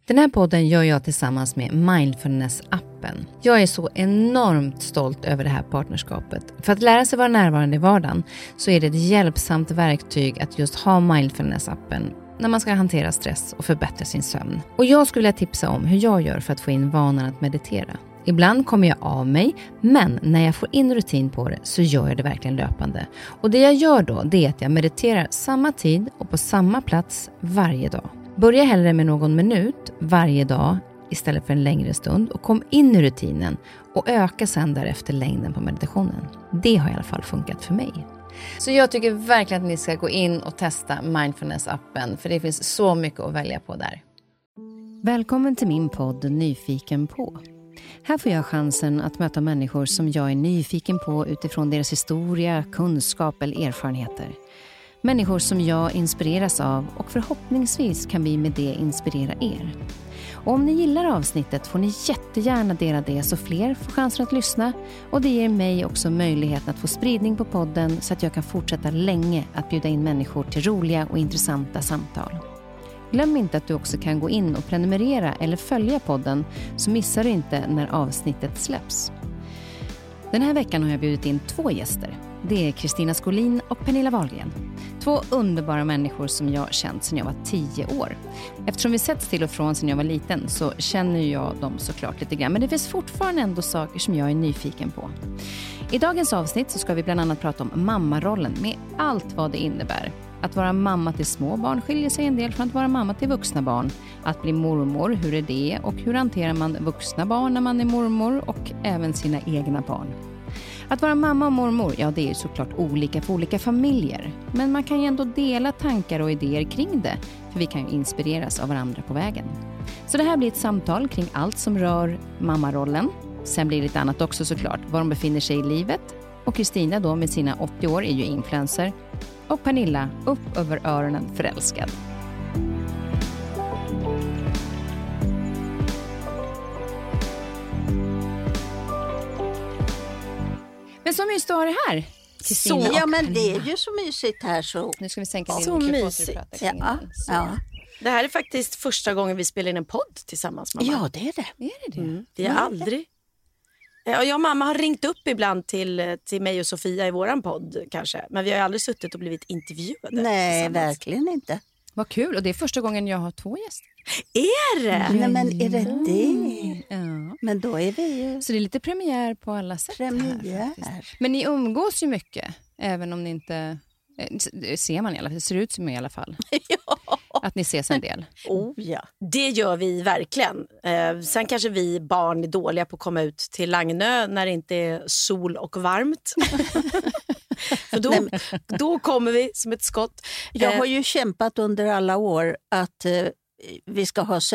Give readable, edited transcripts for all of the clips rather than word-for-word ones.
Den här podden gör jag tillsammans med Mindfulness-appen. Jag är så enormt stolt över det här partnerskapet. För att lära sig vara närvarande i vardagen så är det ett hjälpsamt verktyg att just ha Mindfulness-appen när man ska hantera stress och förbättra sin sömn. Och jag skulle vilja tipsa om hur jag gör för att få in vanan att meditera. Ibland kommer jag av mig, men när jag får in rutin på det så gör jag det verkligen löpande. Och det jag gör då, det är att jag mediterar samma tid och på samma plats varje dag. Börja hellre med någon minut varje dag istället för en längre stund och kom in i rutinen och öka sedan därefter längden på meditationen. Det har i alla fall funkat för mig. Så jag tycker verkligen att ni ska gå in och testa Mindfulness-appen, för det finns så mycket att välja på där. Välkommen till min podd Nyfiken på. Här får jag chansen att möta människor som jag är nyfiken på utifrån deras historia, kunskap eller erfarenheter. Människor som jag inspireras av, och förhoppningsvis kan vi med det inspirera er. Och om ni gillar avsnittet får ni jättegärna dela det så fler får chansen att lyssna. Och det ger mig också möjligheten att få spridning på podden så att jag kan fortsätta länge att bjuda in människor till roliga och intressanta samtal. Glöm inte att du också kan gå in och prenumerera eller följa podden så missar du inte när avsnittet släpps. Den här veckan har jag bjudit in 2 gäster. Det är Kristina Skolin och Pernilla Wahlgren. 2 underbara människor som jag känt sedan jag var 10 år. Eftersom vi setts till och från sedan jag var liten så känner jag dem såklart lite grann. Men det finns fortfarande ändå saker som jag är nyfiken på. I dagens avsnitt så ska vi bland annat prata om mammarollen med allt vad det innebär. Att vara mamma till små barn skiljer sig en del från att vara mamma till vuxna barn. Att bli mormor, hur är det? Och hur hanterar man vuxna barn när man är mormor och även sina egna barn? Att vara mamma och mormor, ja det är ju såklart olika för olika familjer. Men man kan ju ändå dela tankar och idéer kring det. För vi kan ju inspireras av varandra på vägen. Så det här blir ett samtal kring allt som rör mammarollen. Sen blir det lite annat också såklart, var de befinner sig i livet. Och Kristina då med sina 80 år är ju influencer. Och Pernilla upp över öronen förälskad. Men så mysigt att ha det här, Kristina. Ja, men det är ju så mysigt här så. Nu ska vi sänka din så mysigt. Ja. Det här är faktiskt första gången vi spelar in en podd tillsammans, mamma. Ja, det är det. Är det det? Mm. Det är aldrig. Ja, jag och mamma har ringt upp ibland till mig och Sofia i våran podd kanske. Men vi har ju aldrig suttit och blivit intervjuade. Nej, verkligen inte. Vad kul, och det är första gången jag har 2 gäster. Är det? Nej, men är det? Ja. Men då är vi ju Så det är lite premiär på alla sätt premiär. här. Men ni umgås ju mycket, även om ni inte... ser man i alla fall, det ser ut som i alla fall. Ja. Att ni ses en del. Oh, ja. Det gör vi verkligen. Sen kanske vi barn är dåliga på att komma ut till Lagnö när det inte är sol och varmt. För då kommer vi som ett skott. Jag har ju kämpat under alla år att vi ska ha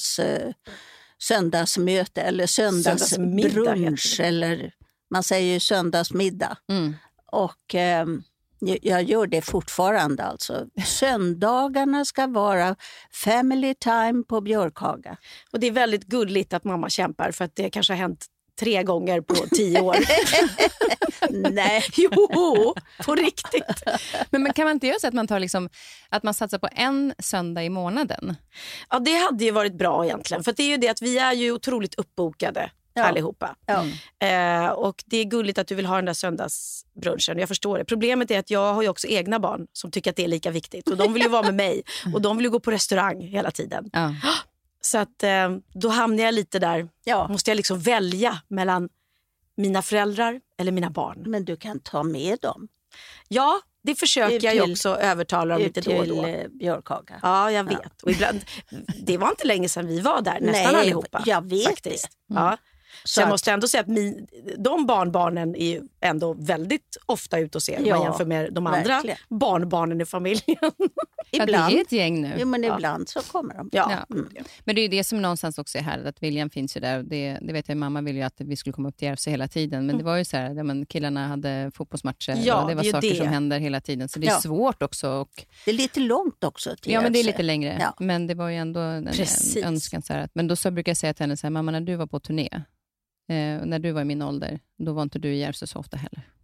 söndagsmöte eller söndagsbrunch eller man säger ju söndagsmiddag. Mm. Och jag gör det fortfarande alltså. Söndagarna ska vara family time på Björkhaga. Och det är väldigt gulligt att mamma kämpar för att det kanske har hänt 3 gånger på 10 år. Nej. Jo, på riktigt. Men kan man inte göra så att man tar liksom, att man satsar på en söndag i månaden? Ja, det hade ju varit bra egentligen. För det är ju det att vi är ju otroligt uppbokade. Ja. Allihopa. Ja. Och det är gulligt att du vill ha den där söndagsbrunchen. Jag förstår det. Problemet är att jag har ju också egna barn som tycker att det är lika viktigt. Och de vill ju vara med mig. Och de vill ju gå på restaurang hela tiden. Ja. Så att då hamnar jag lite där. Ja. Måste jag liksom välja mellan mina föräldrar eller mina barn. Men du kan ta med dem. Ja, det försöker jag ju också övertala dem lite då och då. Till Björkhaga. Ja, jag vet. Ja. Och ibland, det var inte länge sedan vi var där, nästan allihopa. Jag vet faktiskt. det. Mm. Ja. Så jag måste ändå säga att de barnbarnen är ju ändå väldigt ofta ute och ser. Om man jämför med de andra barnbarnen i familjen. Ibland. Ja, det är ett gäng nu. Jo, men ibland så kommer de. Ja. Mm. Men det är ju det som någonstans också är här. Att William finns ju där. Det vet jag, mamma ville ju att vi skulle komma upp till Järvsö hela tiden. Men det var ju så här, men killarna hade fotbollsmatcher. Och det var saker som händer hela tiden. Så det är svårt också. Och det är lite långt också till men det är lite längre. Ja. Men det var ju ändå en önskan. Så här, men då så brukar jag säga till henne så här, mamma, när du var på turné, när du var i min ålder, då var inte du i Järvsö så ofta heller.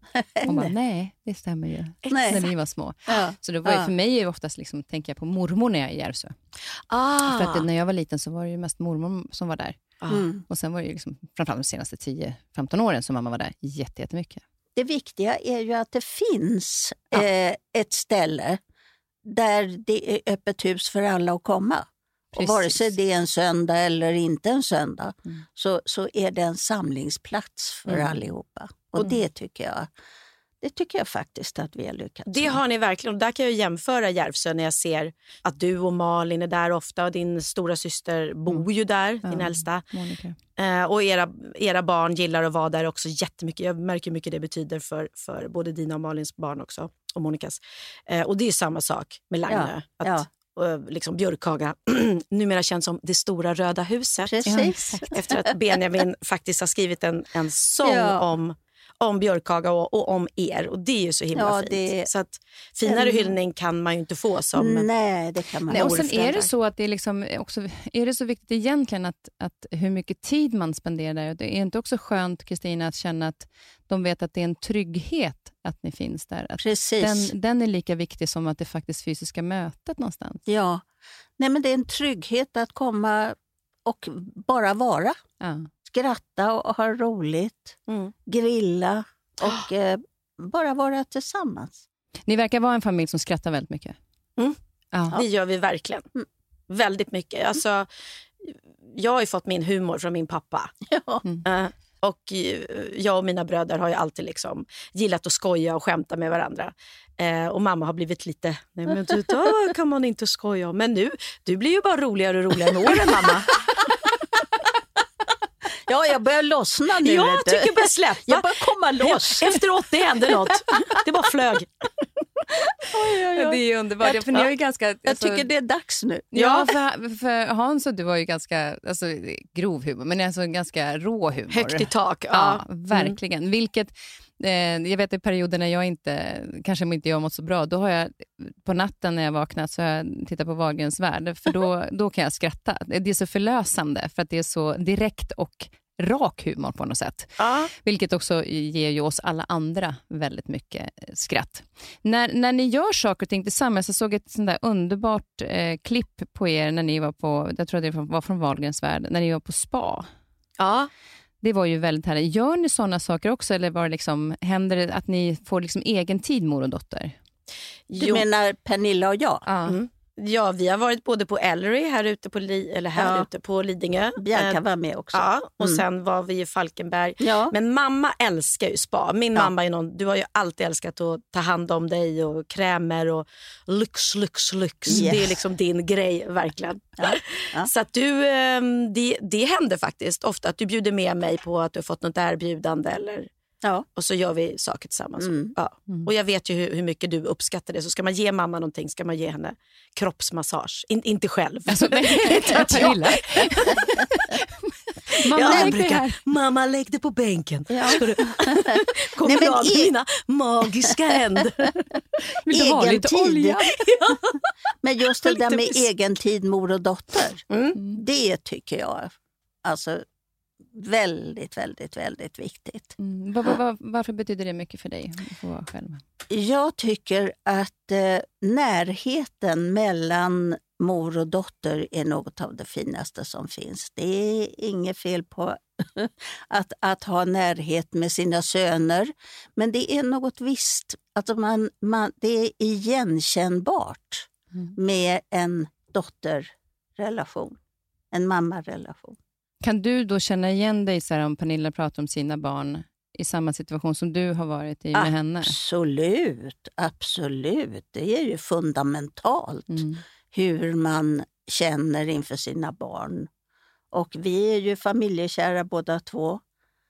Hon bara, nej, det stämmer ju. Nej. När ni var små. Ja. Så det var ju, för mig är det oftast liksom, tänker jag på mormor när jag är i Järvsö. För att när jag var liten så var det ju mest mormor som var där. Och sen var det ju liksom, framförallt de senaste 10-15 åren som mamma var där jättemycket. Det viktiga är ju att det finns ett ställe där det är öppet hus för alla att komma. Och vare sig det är en söndag eller inte en söndag så är det en samlingsplats för allihopa. Och det tycker jag faktiskt att vi har lyckats Det med. har ni verkligen. Och där kan jag jämföra Järvsö när jag ser att du och Malin är där ofta och din stora syster bor ju där, din äldsta. Monica. Och era barn gillar att vara där också jättemycket. Jag märker hur mycket det betyder för både dina och Malins barn också och Monikas. Och det är samma sak med Lagnö. Liksom Björkhaga numera känns som det stora röda huset. Precis. Efter att Benjamin faktiskt har skrivit en sång om Björkhaga och om er. Och det är ju så himla fint. Så att finare hyllning kan man ju inte få som... Nej, det kan man inte. Och sen är det så att det är liksom också, är det så viktigt egentligen att hur mycket tid man spenderar där. Det är inte också skönt, Kristina, att känna att de vet att det är en trygghet att ni finns där. Att Precis. Den är lika viktig som att det faktiskt fysiska mötet någonstans. Ja, nej men det är en trygghet att komma och bara vara. Ja. Skratta och ha roligt, grilla och bara vara tillsammans. Ni verkar vara en familj som skrattar väldigt mycket. Det gör vi verkligen. Väldigt mycket. Alltså, jag har ju fått min humor från min pappa. Och jag och mina bröder har ju alltid liksom gillat att skoja och skämta med varandra. Och mamma har blivit lite, nej men du, då kan man inte skoja. Men nu, du blir ju bara roligare och roligare med åren, mamma. Ja, jag börjar lossna nu. Jag tycker bara släppa. Jag bara komma loss. Efter 80 hände något. Det bara flög. Det är underbart. För ni är ju ganska, jag tycker det är dags nu. Ja, för Hans och du var ju ganska grov humor, men alltså ganska rå humor. Högt i tak. Ja, verkligen. Vilket, jag vet i perioder när jag inte har mått så bra, då har jag på natten när jag vaknat så har jag tittat på Wahlgrens värld, för då kan jag skratta. Det är så förlösande för att det är så direkt och rak humor på något sätt. Vilket också ger ju oss alla andra väldigt mycket skratt. När ni gör saker och ting tillsammans, jag såg ett sånt där underbart klipp på er när ni var på, jag tror det var från Wahlgrens värld, när ni var på spa. Ja. Det var ju väldigt härligt. Gör ni sådana saker också, eller var det liksom, händer det att ni får liksom egen tid, mor och dotter? Du menar Pernilla och jag? Ja, vi har varit både på Ellery här ute på Lidingö. Bianca var med också. Ja, och sen var vi i Falkenberg. Ja. Men mamma älskar ju spa. Min mamma är du har ju alltid älskat att ta hand om dig och krämer och lyx. Yes. Det är liksom din grej, verkligen. Ja. Så att det händer faktiskt ofta att du bjuder med mig på att du har fått något erbjudande eller... Ja. Och så gör vi saker tillsammans. Och jag vet ju hur mycket du uppskattar det. Så ska man ge mamma någonting, ska man ge henne kroppsmassage. Inte själv. Alltså, mamma lägg det på bänken. Ja. Ska du komma mina magiska händer. Vill du ha lite olja? Men just det där med egen tid, mor och dotter. Det tycker jag alltså väldigt, väldigt, väldigt viktigt. Varför betyder det mycket för dig att få vara själv? Jag tycker att närheten mellan mor och dotter är något av det finaste som finns. Det är inget fel på att ha närhet med sina söner, men det är något visst. Alltså det är igenkännbart med en dotterrelation, en mammarelation. Kan du då känna igen dig så här, om Pernilla pratar om sina barn i samma situation som du har varit i med henne? Absolut. Det är ju fundamentalt hur man känner inför sina barn. Och vi är ju familjekära båda två.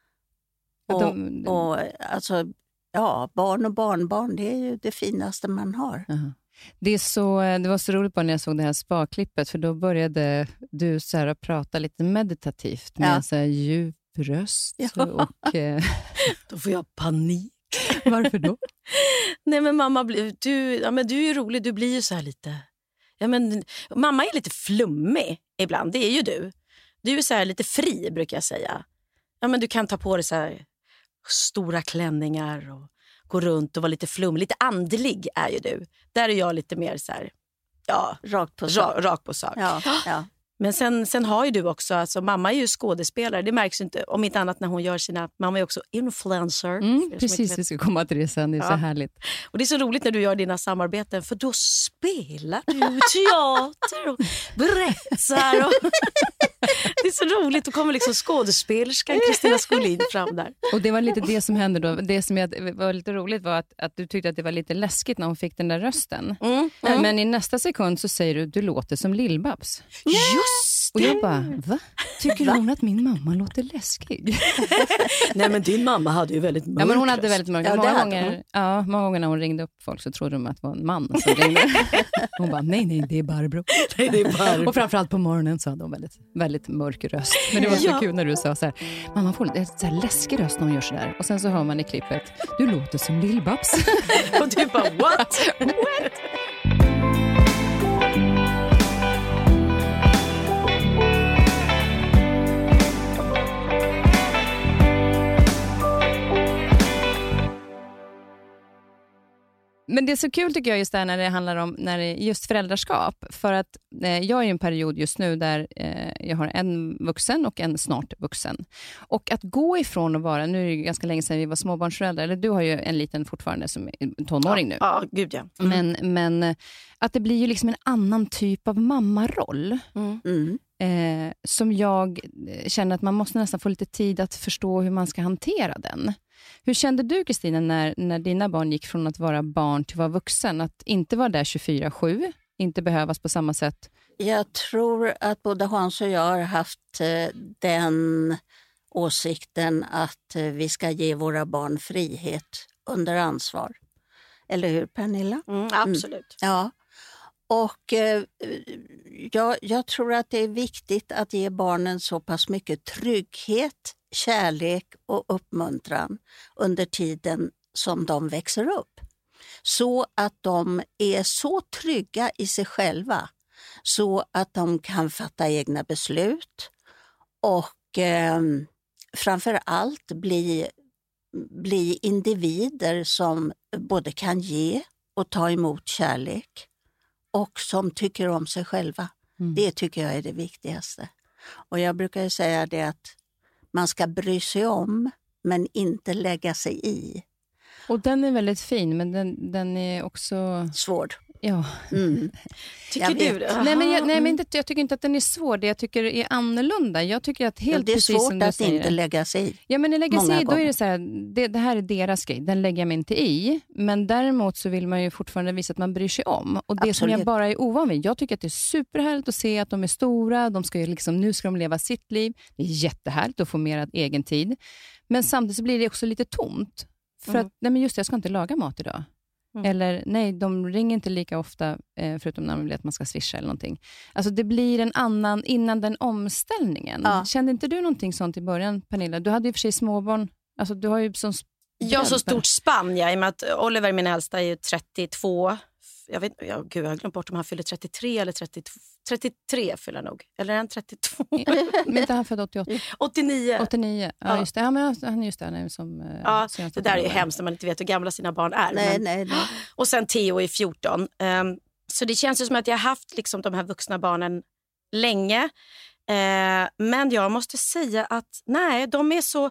Och alltså, barn och barnbarn, det är ju det finaste man har. Det var så roligt bara när jag såg det här spa-klippet, för då började du så här prata lite meditativt med så här djup röst. Och, då får jag panik. Varför då? Nej men mamma, du är ju rolig, du blir ju så här lite... Ja, men, mamma är lite flummig ibland, det är ju du. Du är så här lite fri, brukar jag säga. Ja, men du kan ta på dig så här stora klänningar och gå runt och vara lite flum. Lite andlig är ju du. Där är jag lite mer så här, ja, rakt på sak. Ja. Men sen har ju du också, alltså mamma är ju skådespelare, det märks inte, om inte annat när hon gör sina, mamma är också influencer. Precis, vi ska komma till det sen, det är så härligt. Och det är så roligt när du gör dina samarbeten, för då spelar du teater och berättar. Och det är så roligt, då kommer liksom skådespelerskan Kristina Skolin fram där. Och det var lite det som hände då, det som var lite roligt var att du tyckte att det var lite läskigt när hon fick den där rösten. Men i nästa sekund så säger du låter som Lill-Babs. Just det! Och jag bara, va? Tycker hon att min mamma låter läskig? Nej, men din mamma hade ju väldigt mörk. Ja, men hon hade väldigt mörk. Många gånger när hon ringde upp folk så trodde de att det var en man som ringde. Hon bara, nej, det är Barbro. Och framförallt på morgonen så hade hon väldigt, väldigt mörk röst. Men det var så kul när du sa så här, mamma får lite så här läskig röst när hon gör så där. Och sen så hör man i klippet, du låter som Lill-Babs. Och du bara, what? Men det är så kul tycker jag just där när det handlar om just föräldraskap. För att jag är i en period just nu där jag har en vuxen och en snart vuxen. Och att gå ifrån att vara, nu är det ganska länge sedan vi var småbarnsföräldrar, eller du har ju en liten fortfarande som är tonåring nu. Ja, gud ja. Men att det blir ju liksom en annan typ av mammaroll. Som jag känner att man måste nästan få lite tid att förstå hur man ska hantera den. Hur kände du, Kristina, när dina barn gick från att vara barn till att vara vuxen? Att inte vara där 24/7, inte behövas på samma sätt? Jag tror att både Hans och jag har haft den åsikten att vi ska ge våra barn frihet under ansvar. Eller hur, Pernilla? Absolut. Ja. Och jag tror att det är viktigt att ge barnen så pass mycket trygghet, kärlek och uppmuntran under tiden som de växer upp. Så att de är så trygga i sig själva så att de kan fatta egna beslut och framför allt bli individer som både kan ge och ta emot kärlek och som tycker om sig själva. Det tycker jag är det viktigaste. Och jag brukar ju säga det att man ska bry sig om men inte lägga sig i. Och den är väldigt fin, men den är också svår. Ja. Tycker du det? Nej, jag tycker inte att den är svår. Det jag tycker är annorlunda. Jag tycker att det är svårt att inte lägga sig i. Ja, men lägga sig i, då är det så här, det här är deras grej. Den lägger jag mig inte i. Men däremot så vill man ju fortfarande visa att man bryr sig om. Och det som jag bara är ovan vid. Jag tycker att det är superhärligt att se att de är stora. De ska ju liksom, nu ska de leva sitt liv. Det är jättehärligt att få mer egen tid. Men samtidigt så blir det också lite tomt. För att, nej men just det, jag ska inte laga mat idag. Eller nej, de ringer inte lika ofta förutom när man vill att man ska swisha eller någonting. Alltså det blir en annan innan den omställningen. Ja. Kände inte du någonting sånt i början, Pernilla? Du hade ju för sig småbarn. Alltså du har ju så stort spann, i och med att Oliver, min äldsta, är ju 32. Jag har glömt bort om han fyller 33 eller 32. 33 fyller nog. Eller är han 32? Men inte han född 88? 89. 89, ja just det. Ja, men han är just där som... det där är ju hemskt när man inte vet hur gamla sina barn är. Nej. Och sen Theo är 14. Så det känns ju som att jag har haft liksom de här vuxna barnen länge. Men jag måste säga att nej, de är så...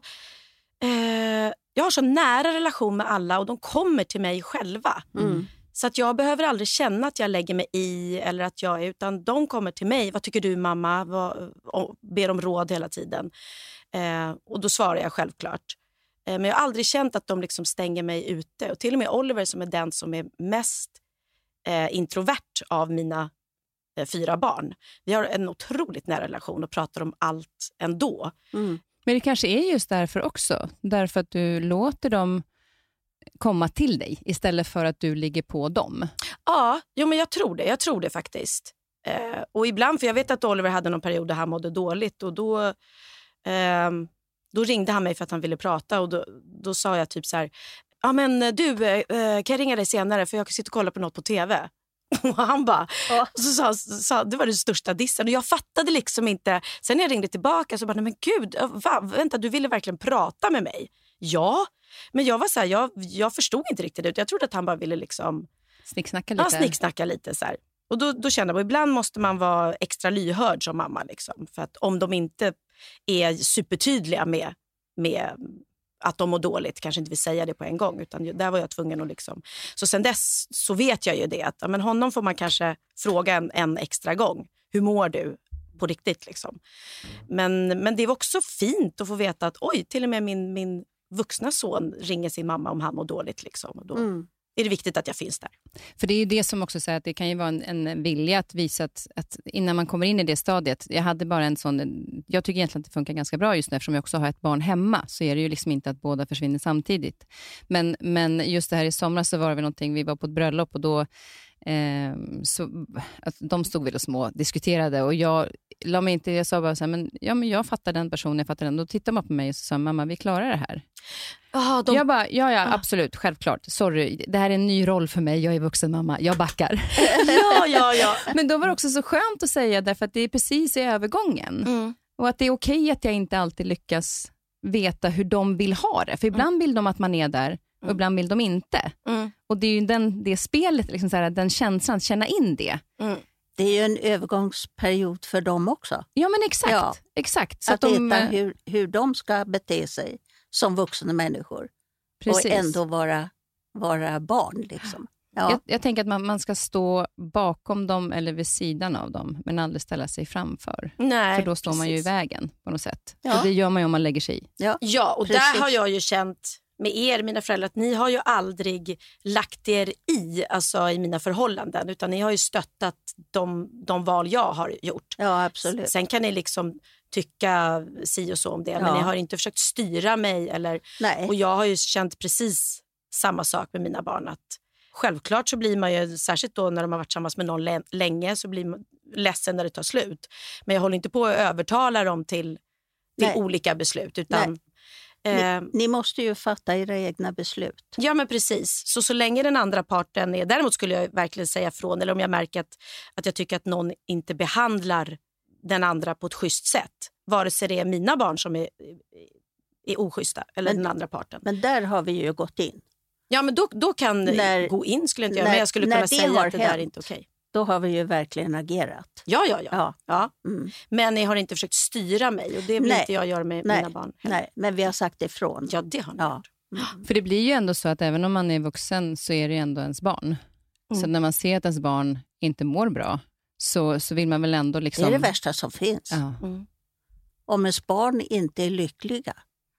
jag har så nära relation med alla och de kommer till mig själva. Så att jag behöver aldrig känna att jag lägger mig i eller att jag är, utan de kommer till mig. Vad tycker du, mamma? Och ber om råd hela tiden. Och då svarar jag självklart. Men jag har aldrig känt att de liksom stänger mig ute. Och till och med Oliver, som är den som är mest introvert av mina 4 barn. Vi har en otroligt nära relation och pratar om allt ändå. Men det kanske är just därför också. Därför att du låter dem komma till dig istället för att du ligger på dem. Ja, men jag tror det faktiskt. Och ibland, för jag vet att Oliver hade någon period där han mådde dåligt och då ringde han mig för att han ville prata och då sa jag typ så här: ja men du, kan jag ringa dig senare för jag sitter och kollar på något på tv. Och han bara, så sa det var den största dissen och jag fattade liksom inte. Sen när jag ringde tillbaka så bara, nej men gud, vänta, du ville verkligen prata med mig. Ja, men jag var så här, jag förstod inte riktigt det. Jag trodde att han bara ville liksom Snicksnacka lite. Ja, snicksnacka lite så här. Och då kände jag, ibland måste man vara extra lyhörd som mamma liksom. För att om de inte är supertydliga med att de mår dåligt, kanske inte vill säga det på en gång, utan där var jag tvungen att liksom. Så sen dess så vet jag ju det att men honom får man kanske fråga en extra gång. Hur mår du på riktigt liksom? Men det var också fint att få veta att till och med min vuxna son ringer sin mamma om han mår dåligt liksom. Och då är det viktigt att jag finns där. För det är ju det som också säger att det kan ju vara en vilja att visa att innan man kommer in i det stadiet. Jag hade bara en sån, jag tycker egentligen att det funkar ganska bra just nu eftersom jag också har ett barn hemma, så är det ju liksom inte att båda försvinner samtidigt. Men just det här i somras så var det väl någonting, vi var på ett bröllop och då så att de stod väl och små diskuterade och jag la mig inte, jag sa bara så här, men jag fattar den personen, jag fattar den. Då tittade man på mig och så sa mamma, vi klarar det här. Jag bara, ja, absolut, självklart. Sorry, det här är en ny roll för mig. Jag är vuxen mamma, jag backar. Ja. Men då var det också så skönt att säga, därför att det är precis i övergången. Och att det är okej att jag inte alltid lyckas veta hur de vill ha det. För ibland vill de att man är där och ibland vill de inte. Och det är ju det spelet, liksom så här, den känslan, känna in det. Det är ju en övergångsperiod för dem också. Ja, men exakt. Så att veta hur de ska bete sig som vuxna människor. Precis. Och ändå vara barn liksom. Ja. Jag tänker att man ska stå bakom dem eller vid sidan av dem, men aldrig ställa sig framför. Nej, för då står man ju i vägen på något sätt. Ja. Och det gör man ju om man lägger sig i. Ja, och precis. Där har jag ju känt med mina föräldrar att ni har ju aldrig lagt er i mina förhållanden, utan ni har ju stöttat de val jag har gjort. Ja, absolut. Sen kan ni liksom tycka si och så om det, men ni har inte försökt styra mig. Och jag har ju känt precis samma sak med mina barn, att självklart så blir man ju, särskilt då när de har varit tillsammans med någon länge, så blir man ledsen när det tar slut. Men jag håller inte på att övertala dem till olika beslut, utan ni måste ju fatta era egna beslut. Ja, men precis. Så länge den andra parten är... Däremot skulle jag verkligen säga från, eller om jag märker att jag tycker att någon inte behandlar den andra på ett schysst sätt. Vare sig det är mina barn som är oschyssta eller den andra parten. Men där har vi ju gått in. Ja, men då kan gå in skulle jag inte göra. Men jag skulle kunna säga att det där är inte okej. Då har vi ju verkligen agerat. Ja. Men ni har inte försökt styra mig, och det vill inte jag göra med mina barn. Nej, men vi har sagt ifrån. Ja, det har ni gjort. För det blir ju ändå så att även om man är vuxen så är det ändå ens barn. Så när man ser att ens barn inte mår bra så vill man väl ändå liksom... Det är det värsta som finns. Ja. Om ens barn inte är lyckliga.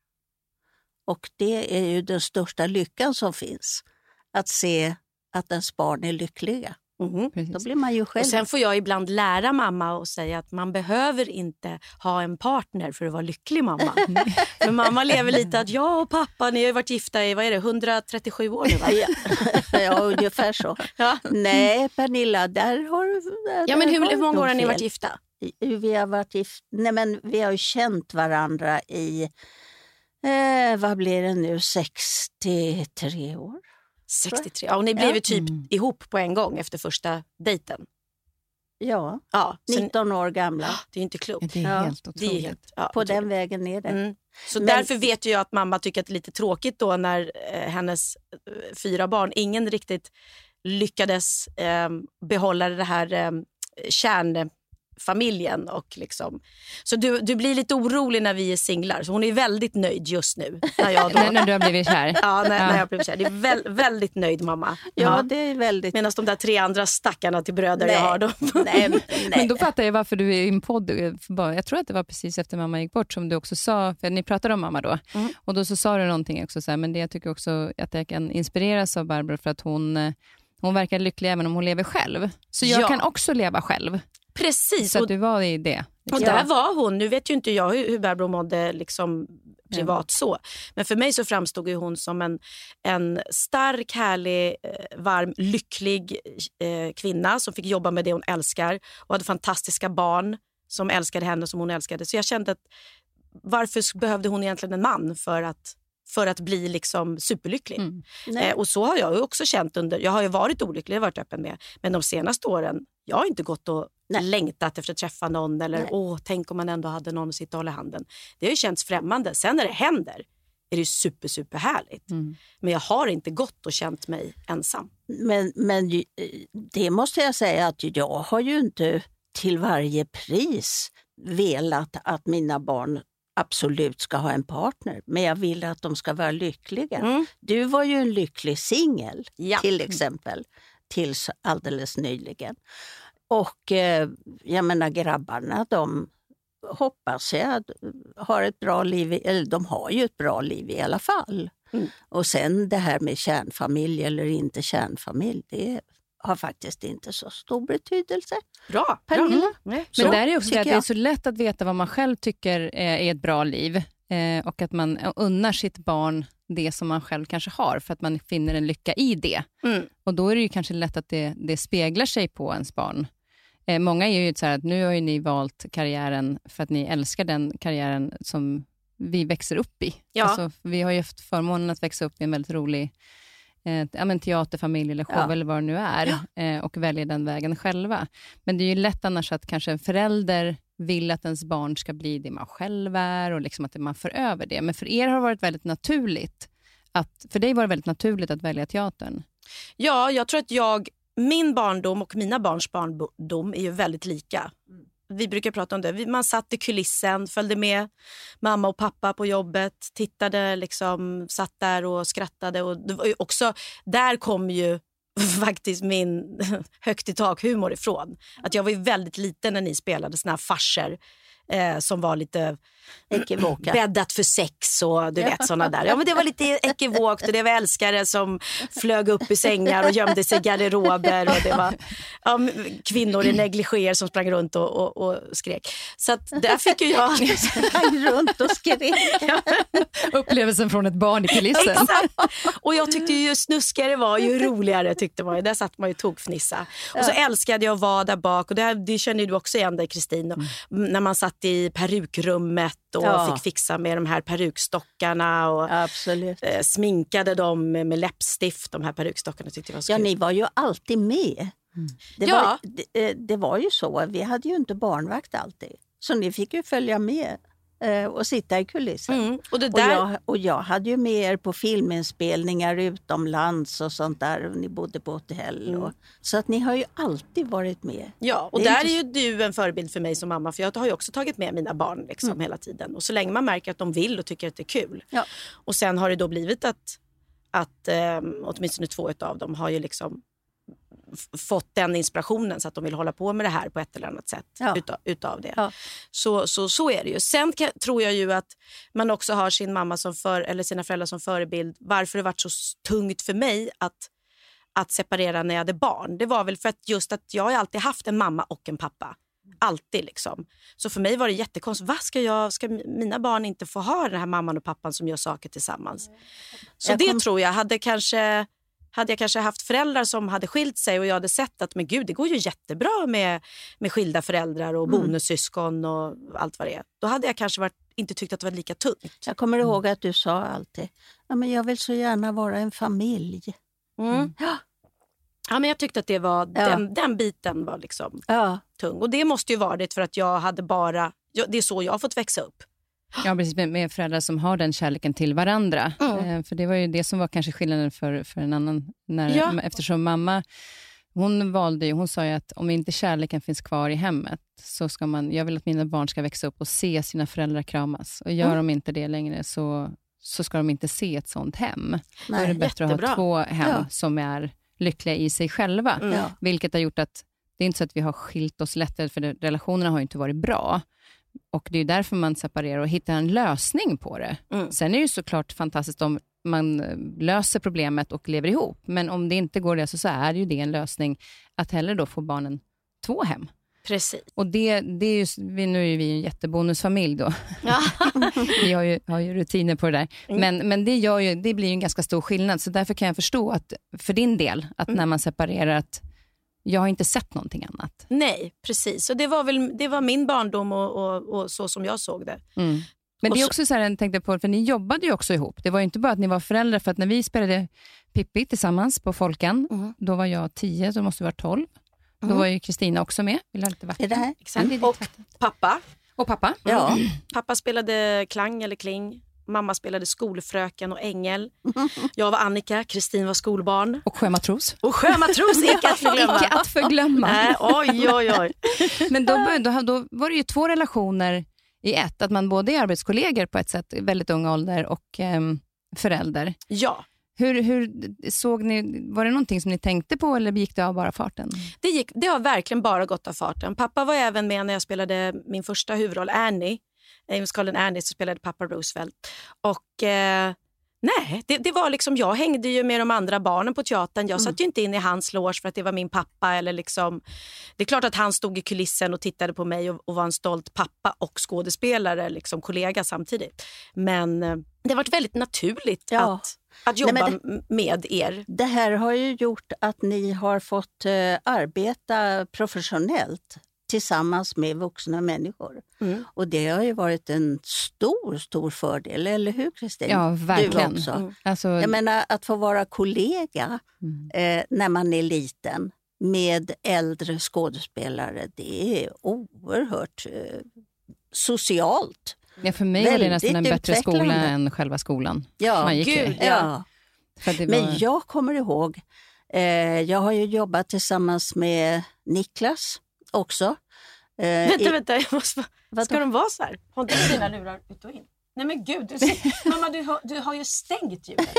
Och det är ju den största lyckan som finns. Att se att ens barn är lyckliga. Då blir man ju själv. Och sen får jag ibland lära mamma och säga att man behöver inte ha en partner för att vara lycklig, mamma. Men mamma lever lite att jag och pappa, ni har ju varit gifta i 137 år nu, va? Ja, ungefär så. Ja. Nej, Pernilla, där har du... Men hur många år har ni varit gifta? Vi har varit vi har ju känt varandra i vad blir det nu, 63 år. 63. Ja, och ni blev ju typ ihop på en gång efter första dejten. Ja, 19 år gamla. Det är inte klokt. Det är helt otroligt. På den vägen är det. Så därför vet jag att mamma tycker att det är lite tråkigt då när hennes 4 barn, ingen riktigt lyckades behålla det här kärnfamiljen och liksom. Så du blir lite orolig när vi är singlar. Så hon är väldigt nöjd just nu. När du har blivit kär. Ja, när jag blev kär. Det är väldigt nöjd, mamma. Ja, det är väldigt. Medan de där 3 andra stackarna till bröder jag har. Nej. Men då fattar jag varför du är i en podd. Jag tror att det var precis efter mamma gick bort som du också sa. För ni pratade om mamma då. Och då så sa du någonting också så här, men det jag tycker också att jag kan inspireras av Barbro för att hon verkar lycklig även om hon lever själv. Så jag kan också leva själv. Precis. Så att du var i det. Och där var hon. Nu vet ju inte jag hur Barbro mådde liksom privat så. Men för mig så framstod ju hon som en stark, härlig, varm, lycklig kvinna som fick jobba med det hon älskar och hade fantastiska barn som älskade henne som hon älskade. Så jag kände att varför behövde hon egentligen en man för att bli liksom superlycklig. Och så har jag ju också känt jag har ju varit olycklig, jag har varit öppen med. Men de senaste åren, jag har inte gått och längtat efter att träffa någon eller tänk om man ändå hade någon att sitta och hålla handen. Det har ju känts främmande. Sen när det händer, är det super härligt. Men jag har inte gått och känt mig ensam. Men det måste jag säga att jag har ju inte till varje pris velat att mina barn absolut ska ha en partner. Men jag vill att de ska vara lyckliga. Du var ju en lycklig singel till exempel. Tills alldeles nyligen. Och jag menar grabbarna, de hoppas jag har ett bra liv, eller de har ju ett bra liv i alla fall. Och sen det här med kärnfamilj eller inte kärnfamilj, det har faktiskt inte så stor betydelse. Bra, Pernilla. Men där är också det att det är så lätt att veta vad man själv tycker är ett bra liv. Och att man unnar sitt barn det som man själv kanske har, för att man finner en lycka i det. Och då är det ju kanske lätt att det speglar sig på ens barn. Många är ju så här att nu har ju ni valt karriären för att ni älskar den karriären som vi växer upp i. Ja. Alltså, vi har ju haft förmånen att växa upp i en väldigt rolig teaterfamilj eller show eller vad det nu är, och välja den vägen själva. Men det är ju lätt annars att kanske en förälder vill att ens barn ska bli det man själv är och liksom att man för över det. Men för er har det varit väldigt naturligt för dig var det väldigt naturligt att välja teatern. Ja, jag tror att min barndom och mina barns barndom är ju väldigt lika. Vi brukar prata om det. Man satt i kulissen, följde med mamma och pappa på jobbet, tittade liksom, satt där och skrattade. Och det var ju också, där kom ju faktiskt min högt i tak humor ifrån. Att jag var ju väldigt liten när ni spelade såna här farser som var lite ekivoka. Bäddat för sex och du vet såna där. Ja, men det var lite ekivokt och det var älskare som flög upp i sängar och gömde sig i garderober och det var kvinnor i negligéer som sprang runt och skrek. Så att där fick ju jag sprang runt och skrek. Upplevelsen från ett barn i kulissen. Exakt. Och jag tyckte ju snuskigare var ju roligare, tyckte man ju. Där satt man ju tokfnissa. Och så älskade jag att vara där bak och det känner du också igen dig, Kristin. När man satt i perukrummet och fick fixa med de här perukstockarna och sminkade dem med läppstift, de här perukstockarna tyckte jag var så kul. Ni var ju alltid med. Det var ju så, vi hade ju inte barnvakt alltid. Så ni fick ju följa med och sitta i kulissen. Och jag hade ju med er på filminspelningar utomlands och sånt där. Och ni bodde på hotell. Så att ni har ju alltid varit med. Ja, och där är ju du en förebild för mig som mamma. För jag har ju också tagit med mina barn liksom, hela tiden. Och så länge man märker att de vill och tycker att det är kul. Ja. Och sen har det då blivit att åtminstone 2 av dem har ju liksom fått den inspirationen så att de vill hålla på med det här på ett eller annat sätt utav det. Ja. Så är det ju. Sen tror jag ju att man också har sin mamma eller sina föräldrar som förebild. Varför det varit så tungt för mig att separera när jag hade barn. Det var väl för att just att jag har alltid haft en mamma och en pappa. Alltid liksom. Så för mig var det jättekonstigt. Ska mina barn inte få ha den här mamman och pappan som gör saker tillsammans? Så det tror jag hade jag kanske haft föräldrar som hade skilt sig och jag hade sett att men gud, det går ju jättebra med skilda föräldrar och bonussyskon och allt vad det är. Då hade jag kanske inte tyckt att det var lika tungt. Jag kommer ihåg att du sa alltid, men jag vill så gärna vara en familj. Ja, men jag tyckte att det var den biten var liksom tung. Och det måste ju vara det för att jag hade det är så jag har fått växa upp. Ja, precis, med föräldrar som har den kärleken till varandra. För det var ju det som var kanske skillnaden för en annan. Eftersom mamma, hon sa ju att om inte kärleken finns kvar i hemmet så jag vill att mina barn ska växa upp och se sina föräldrar kramas. Och gör de inte det längre så ska de inte se ett sånt hem. Då är det bättre att ha 2 hem som är lyckliga i sig själva. Vilket har gjort att det är inte så att vi har skilt oss lättare, för relationerna har ju inte varit bra. Och det är därför man separerar och hittar en lösning på det. Sen är det ju såklart fantastiskt om man löser problemet och lever ihop. Men om det inte går det så är det ju det en lösning att hellre då få barnen 2 hem. Precis. Och det är ju, nu är vi en jättebonusfamilj då. Ja. Vi har ju rutiner på det där. Men det blir ju en ganska stor skillnad. Så därför kan jag förstå att för din del att när man separerar att jag har inte sett någonting annat. Nej, precis. Och det var min barndom och så som jag såg det. Men det är också så här, jag tänkte på, för ni jobbade ju också ihop. Det var ju inte bara att ni var föräldrar, för att när vi spelade Pippi tillsammans på Folkan, då var jag 10, så måste vi vara 12. Då var ju Kristina också med. Vill ha lite vatten. Är det här? Exakt. Och pappa. Och pappa. Ja. Pappa spelade klang eller kling. Mamma spelade skolfröken och ängel. Jag var Annika, Kristin var skolbarn. Och sjömatros. Och sjömatros, icke att förglömma. Icke att förglömma. Oj. Men då var det ju 2 relationer i ett. Att man både är arbetskollegor på ett sätt, väldigt ung ålder, och förälder. Ja. Hur såg ni, var det någonting som ni tänkte på eller gick det av bara farten? Det har verkligen bara gått av farten. Pappa var även med när jag spelade min första huvudroll, Annie. I musikalen Annie så spelade pappa Roosevelt. Och nej, det var liksom, jag hängde ju med de andra barnen på teatern. Jag satt ju inte in i hans loge för att det var min pappa. Eller liksom, det är klart att han stod i kulissen och tittade på mig och var en stolt pappa och skådespelare, liksom kollega samtidigt. Men det har varit väldigt naturligt att jobba med er. Det här har ju gjort att ni har fått arbeta professionellt tillsammans med vuxna människor. Och det har ju varit en stor fördel, eller hur Kristin? Ja, verkligen. Du också. Alltså... Jag menar, att få vara kollega när man är liten med äldre skådespelare, det är oerhört socialt. Ja, för mig var det nästan en bättre skola än själva skolan. Ja, ja. Men jag kommer ihåg, jag har ju jobbat tillsammans med Niklas också. Vänta, jag måste... Ska de vara så här? Har du dina lurar ut och in? Nej men gud, mamma du har ju stängt ljudet.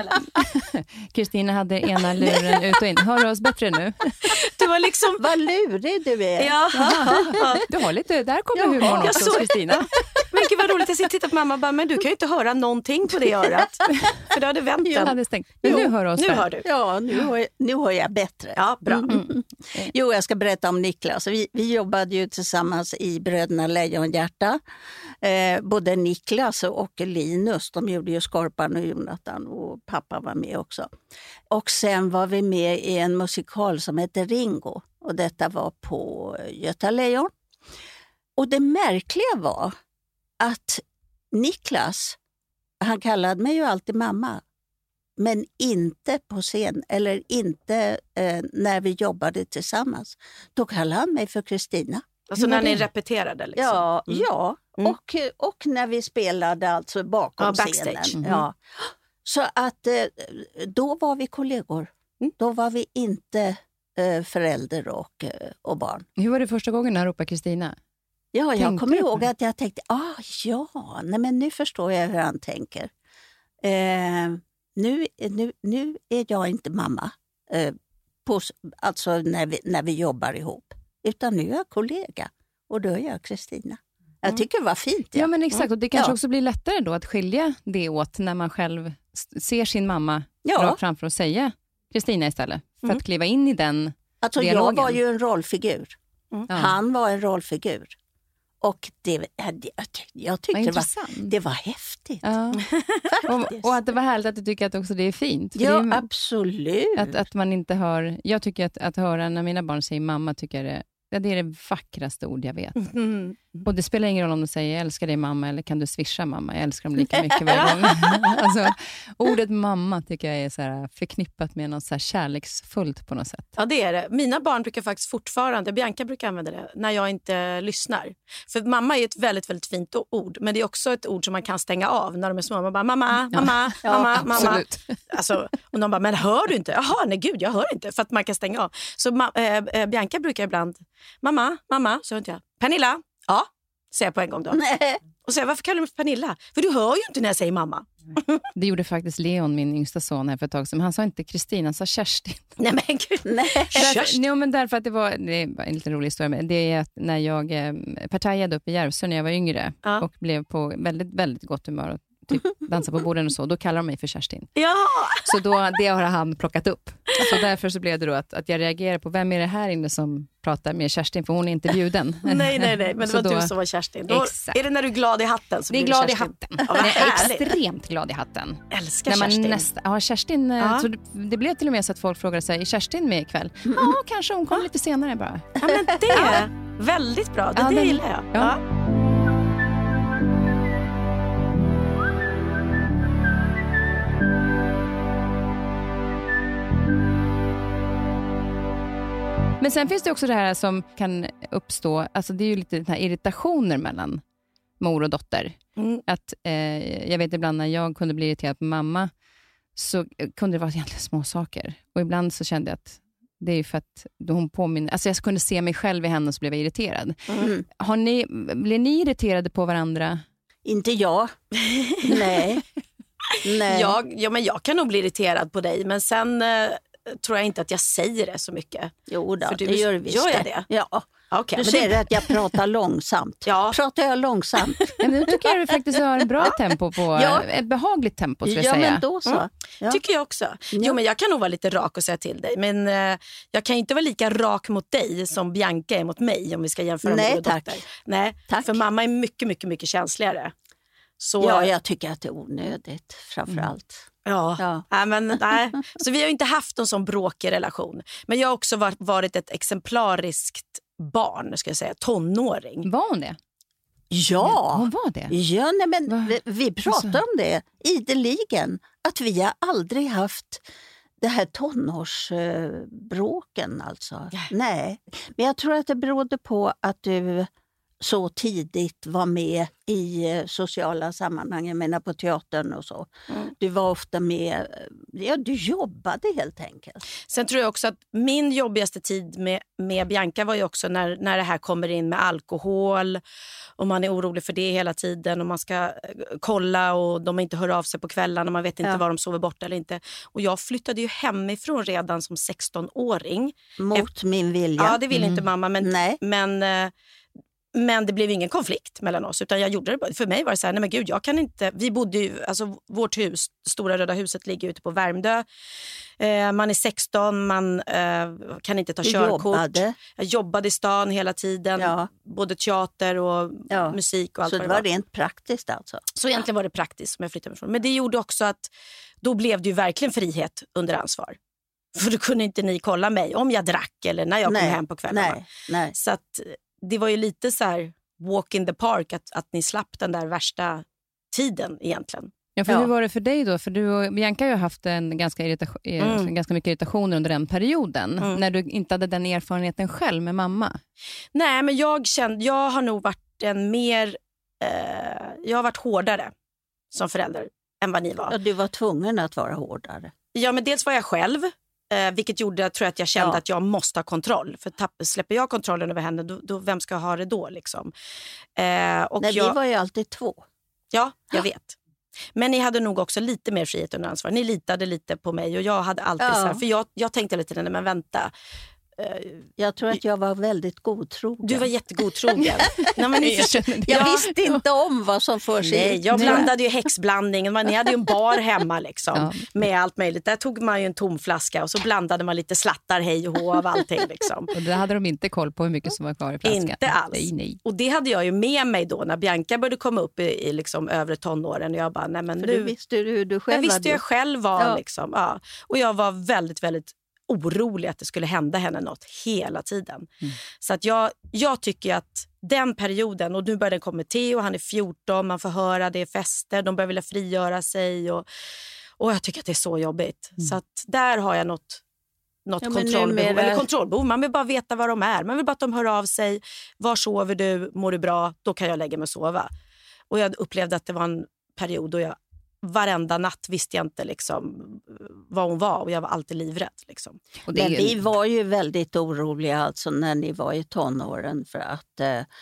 Kristina hade ena luren ut och in. Hör du oss bättre nu? Du var liksom... Vad lurig du är. Ja. Du har lite, där kommer humorn också, Kristina. Men gud vad roligt, jag sitter och tittar på mamma och bara, men du kan ju inte höra någonting på det örat. För det hade vänt den. Jag hade stängt. Men nu hör oss. Nu hör du. Ja, nu hör jag bättre. Ja, bra. Jo, jag ska berätta om Niklas. Vi jobbade ju tillsammans i Bröderna Lejonhjärta. Både Niklas och Linus, de gjorde ju Skorpan och Jonathan, och pappa var med också. Och sen var vi med i en musikal som heter Ringo, och detta var på Göta Lejon. Och det märkliga var att Niklas, han kallade mig ju alltid mamma, men inte på scen eller inte när vi jobbade tillsammans. Då kallade han mig för Kristina. Alltså när ni repeterade liksom? Ja. Och när vi spelade alltså bakom scenen. Ja. Så att då var vi kollegor. Då var vi inte förälder och barn. Hur var det första gången när ropade Kristina? Ja, jag kommer ihåg att jag tänkte, men nu förstår jag hur han tänker. Nu är jag inte mamma, alltså när vi jobbar ihop. Utan nu är jag kollega, och då är jag Kristina. Jag tycker det var fint. Ja, men exakt. Och det kanske också blir lättare då att skilja det åt när man själv ser sin mamma rakt framför och säga Kristina istället. För att kliva in i den dialogen. Jag var ju en rollfigur. Han var en rollfigur. Och jag tyckte det var häftigt. Ja. och att det var härligt att du tycker att också det är fint. För ja, det är, absolut. Att man inte hör... Jag tycker att höra när mina barn säger mamma, tycker det är det vackraste ord jag vet. Och det spelar ingen roll om du säger jag älskar dig mamma eller kan du swisha mamma. Jag älskar dem lika mycket varje gång. Alltså, ordet mamma tycker jag är så här förknippat med något så här kärleksfullt på något sätt. Ja, det är det. Mina barn brukar faktiskt fortfarande, Bianca brukar använda det när jag inte lyssnar. För mamma är ett väldigt, väldigt fint ord. Men det är också ett ord som man kan stänga av när de är små. Man bara mamma. Absolut. Alltså, och de bara, men hör du inte? Jaha, nej gud, jag hör inte. För att man kan stänga av. Så Bianca brukar ibland, mamma, så hör inte jag. Pernilla? Ja, säger jag på en gång då. Nej. Och säger, varför kallar du mig för Pernilla? För du hör ju inte när jag säger mamma. Det gjorde faktiskt Leon, min yngsta son, här för ett tag sedan. Han sa inte Kristina, han sa Kerstin. Nej men gud. Men därför att det var en lite rolig historia. Men det är att när jag partajade upp i Järvsö när jag var yngre och blev på väldigt, väldigt gott humör och typ dansa på borden och så, då kallar de mig för Kerstin. Ja. Så då, det har han plockat upp. Så därför så blev det då att jag reagerar på vem är det här inne som pratar med Kerstin, för hon är inte bjuden. Nej, men det var då, du som var Kerstin. Då, är det när du är glad i hatten? Så det är blir glad Kerstin. I hatten. Ja, jag är extremt glad i hatten. Älskar när man Kerstin. Kerstin. Så det blev till och med så att folk frågade sig, är Kerstin med ikväll? Ja, kanske hon kommer lite senare bara. Ja, men det är väldigt bra. Det gillar jag. Ja. Men sen finns det också det här som kan uppstå, alltså det är ju lite den här irritationer mellan mor och dotter. Att jag vet ibland när jag kunde bli irriterad på mamma så kunde det vara egentligen små saker. Och ibland så kände jag att det är för att hon påminner... Alltså jag kunde se mig själv i henne och så blev jag irriterad. Blir ni irriterade på varandra? Inte jag. Nej. Men jag kan nog bli irriterad på dig. Men sen tror jag inte att jag säger det så mycket. Jo då, det gör vi. Gör jag det? Ja. Okay, du ser att jag pratar långsamt. Ja. Pratar jag långsamt? Men nu tycker jag faktiskt har ett bra tempo på ett behagligt tempo skulle jag säga. Men då så. Ja. Tycker jag också. Ja. Jo, men jag kan nog vara lite rak och säga till dig. Men jag kan inte vara lika rak mot dig som Bianca är mot mig om vi ska jämföra med vår dotter. Nej, tack. För mamma är mycket, mycket, mycket känsligare. Så... Ja, jag tycker att det är onödigt framförallt. Ja. Nej. Så vi har inte haft en sån bråkig relation. Men jag har också varit ett exemplariskt barn, ska jag säga, tonåring. Var hon det? Ja, hon var det. Ja, nej, men vi pratar om det ideligen. Att vi har aldrig haft det här tonårsbråken alltså. Nej, men jag tror att det berodde på att du så tidigt var med i sociala sammanhang, jag menar på teatern och så. Du var ofta med, du jobbade helt enkelt. Sen tror jag också att min jobbigaste tid med Bianca var ju också när det här kommer in med alkohol och man är orolig för det hela tiden och man ska kolla och de inte hör av sig på kvällarna och man vet inte var de sover borta eller inte. Och jag flyttade ju hemifrån redan som 16-åring. Mot min vilja. Ja, det vill inte mamma, men det blev ingen konflikt mellan oss utan jag gjorde det. För mig var det så här, nej men gud, jag kan inte. Vi bodde ju, alltså vårt hus, Stora Röda huset ligger ute på Värmdö. Man är 16, man kan inte ta körkort. Jag jobbade i stan hela tiden, både teater och musik och allt. Så det var rent praktiskt alltså? Så egentligen var det praktiskt som jag flyttade ifrån. Men det gjorde också att då blev det ju verkligen frihet under ansvar. För då kunde inte ni kolla mig om jag drack eller när jag kom hem på kvällarna. Nej. Så att det var ju lite så här walk in the park att ni slapp den där värsta tiden egentligen. Ja, för hur var det för dig då? För du och Bianca har ju haft en ganska mycket irritationer under den perioden. När du inte hade den erfarenheten själv med mamma. Nej, men jag har nog varit jag har varit hårdare som förälder än vad ni var. Ja, du var tvungen att vara hårdare. Ja, men dels var jag själv. Vilket gjorde, tror jag, att jag kände att jag måste ha kontroll. För släpper jag kontrollen över henne, då vem ska ha det då? Liksom? Vi var ju alltid två. Ja, jag vet. Men ni hade nog också lite mer frihet under ansvar. Ni litade lite på mig och jag hade alltid så här. För jag tänkte lite, men vänta. Jag tror att jag var väldigt godtrogen. Du var jättegodtrogen. Jag visste inte om vad som för sig. Nej, jag blandade ju häxblandningen. Ni hade ju en bar hemma liksom, med allt möjligt. Där tog man ju en tom flaska och så blandade man lite slattar, hej och hå av allting. Liksom. Och det hade de inte koll på hur mycket som var kvar i flaskan. Inte alls. Nej. Och det hade jag ju med mig då när Bianca började komma upp i liksom övre tonåren. Och jag bara, nej men nu visste du hur du själv var. Jag visste jag själv var liksom. Ja. Och jag var väldigt, väldigt orolig att det skulle hända henne något hela tiden. Så att jag tycker att den perioden, och nu börjar den komma med Theo, han är 14, man får höra det är fester, de börjar vilja frigöra sig och jag tycker att det är så jobbigt. Så att där har jag något kontrollbehov, eller kontrollbehov. Man vill bara veta vad de är. Man vill bara att de hör av sig. Var sover du? Mår du bra? Då kan jag lägga mig och sova. Och jag upplevde att det var en period då jag varenda natt visste jag inte liksom vad hon var och jag var alltid livrädd. Liksom. Men vi var ju väldigt oroliga alltså när ni var i tonåren för att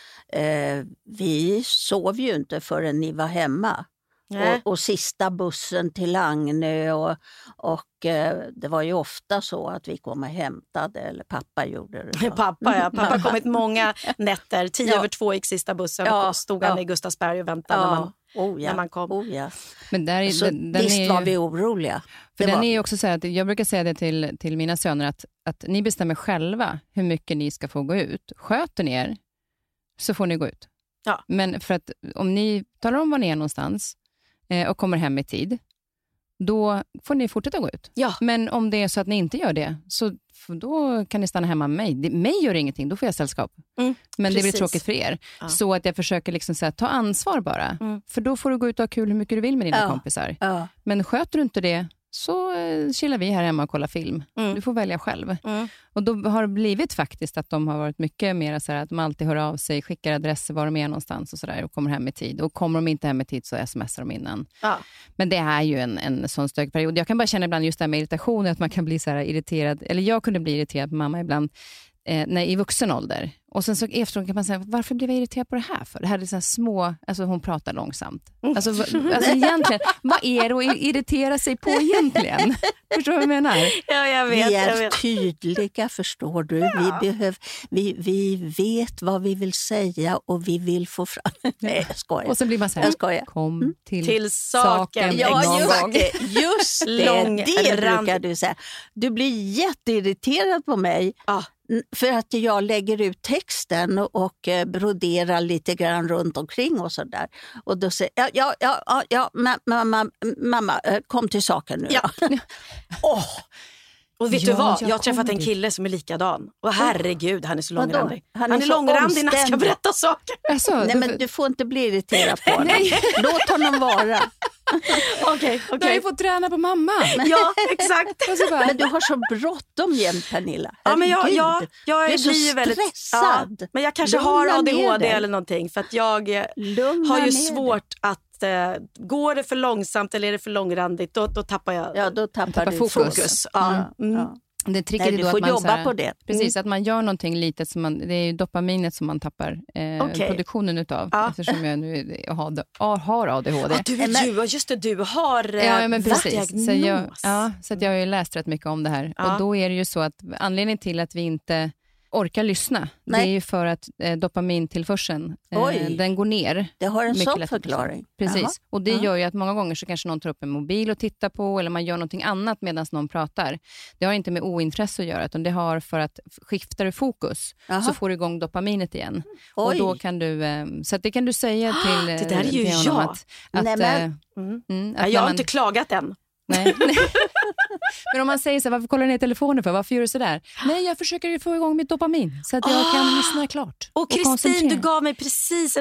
vi sov ju inte förrän ni var hemma. Och sista bussen till Agnö och det var ju ofta så att vi kom och hämtade, eller pappa gjorde det. Pappa kommit många nätter, 1:10 gick sista bussen och stod han i Gustavsberg och väntade när man kom. Men visst var vi oroliga. För den är ju också så här att jag brukar säga det till mina söner att ni bestämmer själva hur mycket ni ska få gå ut. Sköter ni er så får ni gå ut. Ja. Men för att om ni talar om var ni är någonstans och kommer hem i tid, då får ni fortsätta gå ut. Ja. Men om det är så att ni inte gör det, så då kan ni stanna hemma med mig. Mig gör ingenting, då får jag sällskap. Men det blir tråkigt för er. Ja. Så att jag försöker liksom så här, ta ansvar bara. För då får du gå ut och ha kul hur mycket du vill med dina kompisar. Ja. Men sköter du inte det, så chillar vi här hemma och kollar film. Du får välja själv. Och då har det blivit faktiskt att de har varit mycket mer så här att de alltid hör av sig, skickar adresser var de är någonstans och sådär och kommer hem i tid. Och kommer de inte hem i tid så smsar de innan. Ja. Men det är ju en sån stökperiod. Jag kan bara känna ibland just det här med irritation, att man kan bli så här irriterad, eller jag kunde bli irriterad på mamma ibland i vuxen ålder. Och sen så efteråt kan man säga, varför blev jag irriterad på det här för? Det här är så här små, alltså hon pratar långsamt. Alltså egentligen, vad är det att irritera sig på egentligen? Förstår du vad jag menar? Ja, jag vet. Vi är tydliga, förstår du. Ja. Vi vet vad vi vill säga och vi vill få fram. Nej, jag skojar. Och så blir man så här, kom till saken. Ja, just det brukar du säga. Du blir jätteirriterad på mig. Ja. För att jag lägger ut texten och broderar lite grann runt omkring och sådär. Och då säger mamma, kom till saken nu. Ja. Och vet du vad? Jag har träffat en kille som är likadan. Och herregud, han är så långrandig. Han är långrandig när han ska berätta saker. Alltså, nej, men du får inte bli irriterad på honom. Låt honom vara. Okej. Du har ju fått träna på mamma. Ja, exakt. Men du har så bråttom jämt, Pernilla. Ja, men jag är så stressad. Ja, men jag kanske har ADHD eller någonting. För att jag har ju svårt att går det för långsamt eller är det för långrandigt, då tappar jag. Ja, då tappar du fokus. Ja. Det tricket är då du får att man jobba såhär, på det. Precis, att man gör någonting litet som det är ju dopaminet som man tappar produktionen utav, eftersom jag nu har ADHD. Du har men precis. Så att jag har ju läst rätt mycket om det här. Och då är det ju så att anledningen till att vi inte orkar lyssna, det är ju för att dopamintillförseln den går ner. Det har en sån förklaring. Precis. Jaha. Och det gör ju att många gånger så kanske någon tar upp en mobil och tittar på, eller man gör någonting annat medan någon pratar. Det har inte med ointresse att göra, utan det har för att skiftar du fokus så får du igång dopaminet igen. Och då kan du, så att det kan du säga till det där är ju jag. Jag har inte klagat än. Nej. Men om man säger så här, varför kollar ni telefonen för? Varför gör du så där? Nej, jag försöker ju få igång mitt dopamin så att jag kan lyssna klart. Och Kristin, du gav mig precis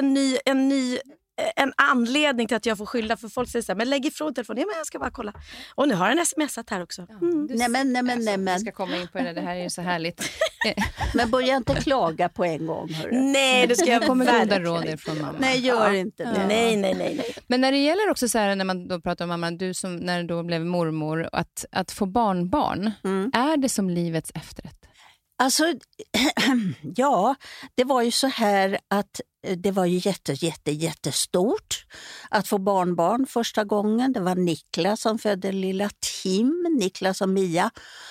en anledning till att jag får skylda, för folk säger så här, men lägg ifrån telefonen. Ja, men jag ska bara kolla. Och nu har en smsat här också. Nej men. Jag ska komma in på det här är ju så härligt. Men börja inte klaga på en gång, hörru. Nej, det ska jag kommer goda råd från mamma. Nej, gör inte det. Nej. Men när det gäller också så här, när man då pratar om mamma, du som när du då blev mormor, att få barnbarn, är det som livets efterrätt? Alltså, ja, det var ju så här att det var ju jättestort att få barnbarn första gången. Det var Niklas som födde lilla Tim, Niklas och Mia.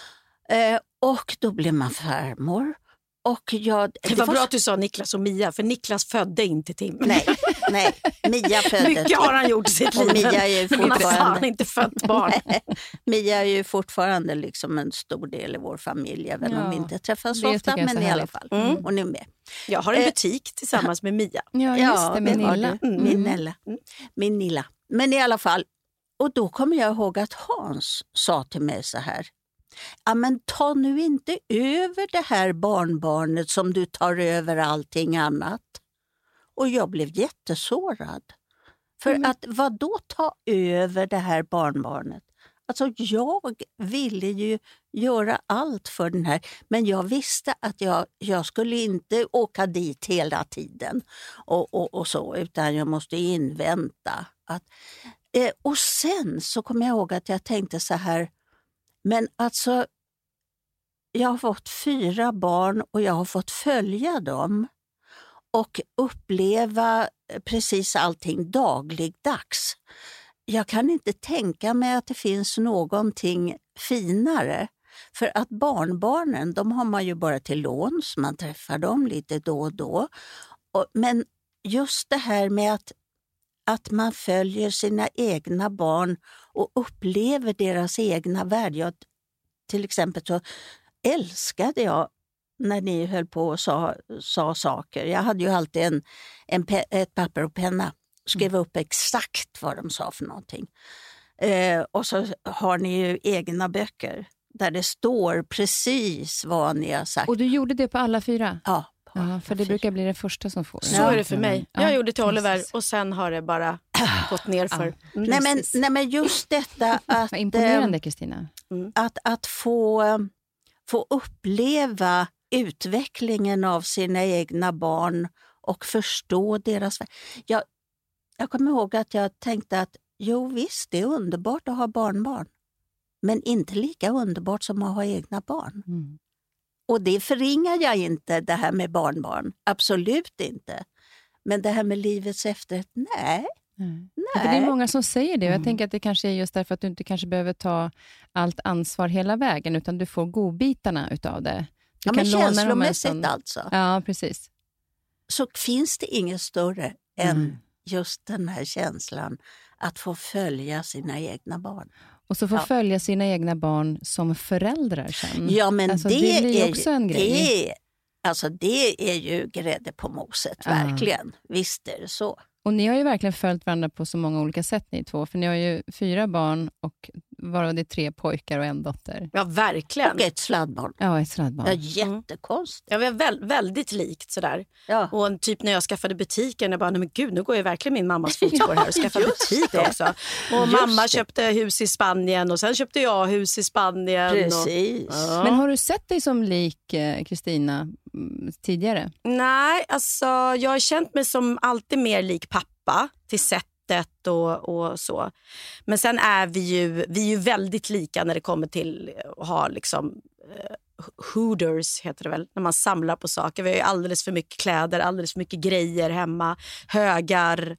Och då blev man farmor. Och det var bra att du sa Niklas och Mia, för Niklas födde inte Tim. Nej, Mia födde. Mycket har han gjort i sitt liv. Mia är ju fortfarande inte fött barn. Mia är ju fortfarande liksom en stor del i vår familj, även om vi inte träffas så ofta, men i alla fall. Hon är med. Jag har en butik tillsammans med Mia. Ja, just det, med Nilla. Min Nilla. Men i alla fall, och då kommer jag ihåg att Hans sa till mig så här: ja, men ta nu inte över det här barnbarnet som du tar över allting annat. Och jag blev jättesårad. För att vad då ta över det här barnbarnet? Alltså jag ville ju göra allt för den här, men jag visste att jag skulle inte åka dit hela tiden och så, utan jag måste invänta. Och sen så kom jag ihåg att jag tänkte så här, men alltså jag har fått 4 barn och jag har fått följa dem och uppleva precis allting dagligdags. Jag kan inte tänka mig att det finns någonting finare. För att barnbarnen, de har man ju bara till låns, man träffar dem lite då och då. Men just det här med att man följer sina egna barn och upplever deras egna värld. Till exempel så älskade jag när ni höll på och sa saker. Jag hade ju alltid ett papper och penna. Skrev upp exakt vad de sa för någonting. Och så har ni ju egna böcker där det står precis vad ni har sagt. Och du gjorde det på alla 4? Ja. Ja, för det brukar bli det första som får. Så är det för mig. Jag gjorde till Oliver och sen har det bara gått ner för. Nej, men just detta att... Vad imponerande, Kristina. Att få uppleva utvecklingen av sina egna barn och förstå deras... Jag kommer ihåg att jag tänkte att visst, det är underbart att ha barnbarn. Men inte lika underbart som att ha egna barn. Mm. Och det förringar jag inte, det här med barnbarn. Absolut inte. Men det här med livets efterrätt, nej. För det är många som säger det. Och jag tänker att det kanske är just därför att du inte kanske behöver ta allt ansvar hela vägen. Utan du får godbitarna utav det. Du kan men känslomässigt alltså. Ja, precis. Så finns det inget större än just den här känslan att få följa sina egna barn. Och så få följa sina egna barn som föräldrar sen. Ja, men alltså, det blir är också en grej. Det är ju grädde på moset, verkligen. Visst är det så. Och ni har ju verkligen följt varandra på så många olika sätt, ni två. För ni har ju 4 barn och varav det är 3 pojkar och 1 dotter. Ja, verkligen. Och ett sladdbarn. Ja, ett sladdbarn. Ja, jättekonstigt. Ja, vi har väldigt likt sådär. Ja. Och typ när jag skaffade butiken, jag bara, nej men gud, nu går jag verkligen min mammas fotspår här och skaffar butik också. Och mamma köpte hus i Spanien och sen köpte jag hus i Spanien. Precis. Men har du sett dig som lik Kristina tidigare? Nej, alltså jag har känt mig som alltid mer lik pappa till sättet och så. Men sen är vi är ju väldigt lika när det kommer till att ha liksom hoarders heter det väl, när man samlar på saker. Vi har ju alldeles för mycket kläder, alldeles för mycket grejer hemma, högar.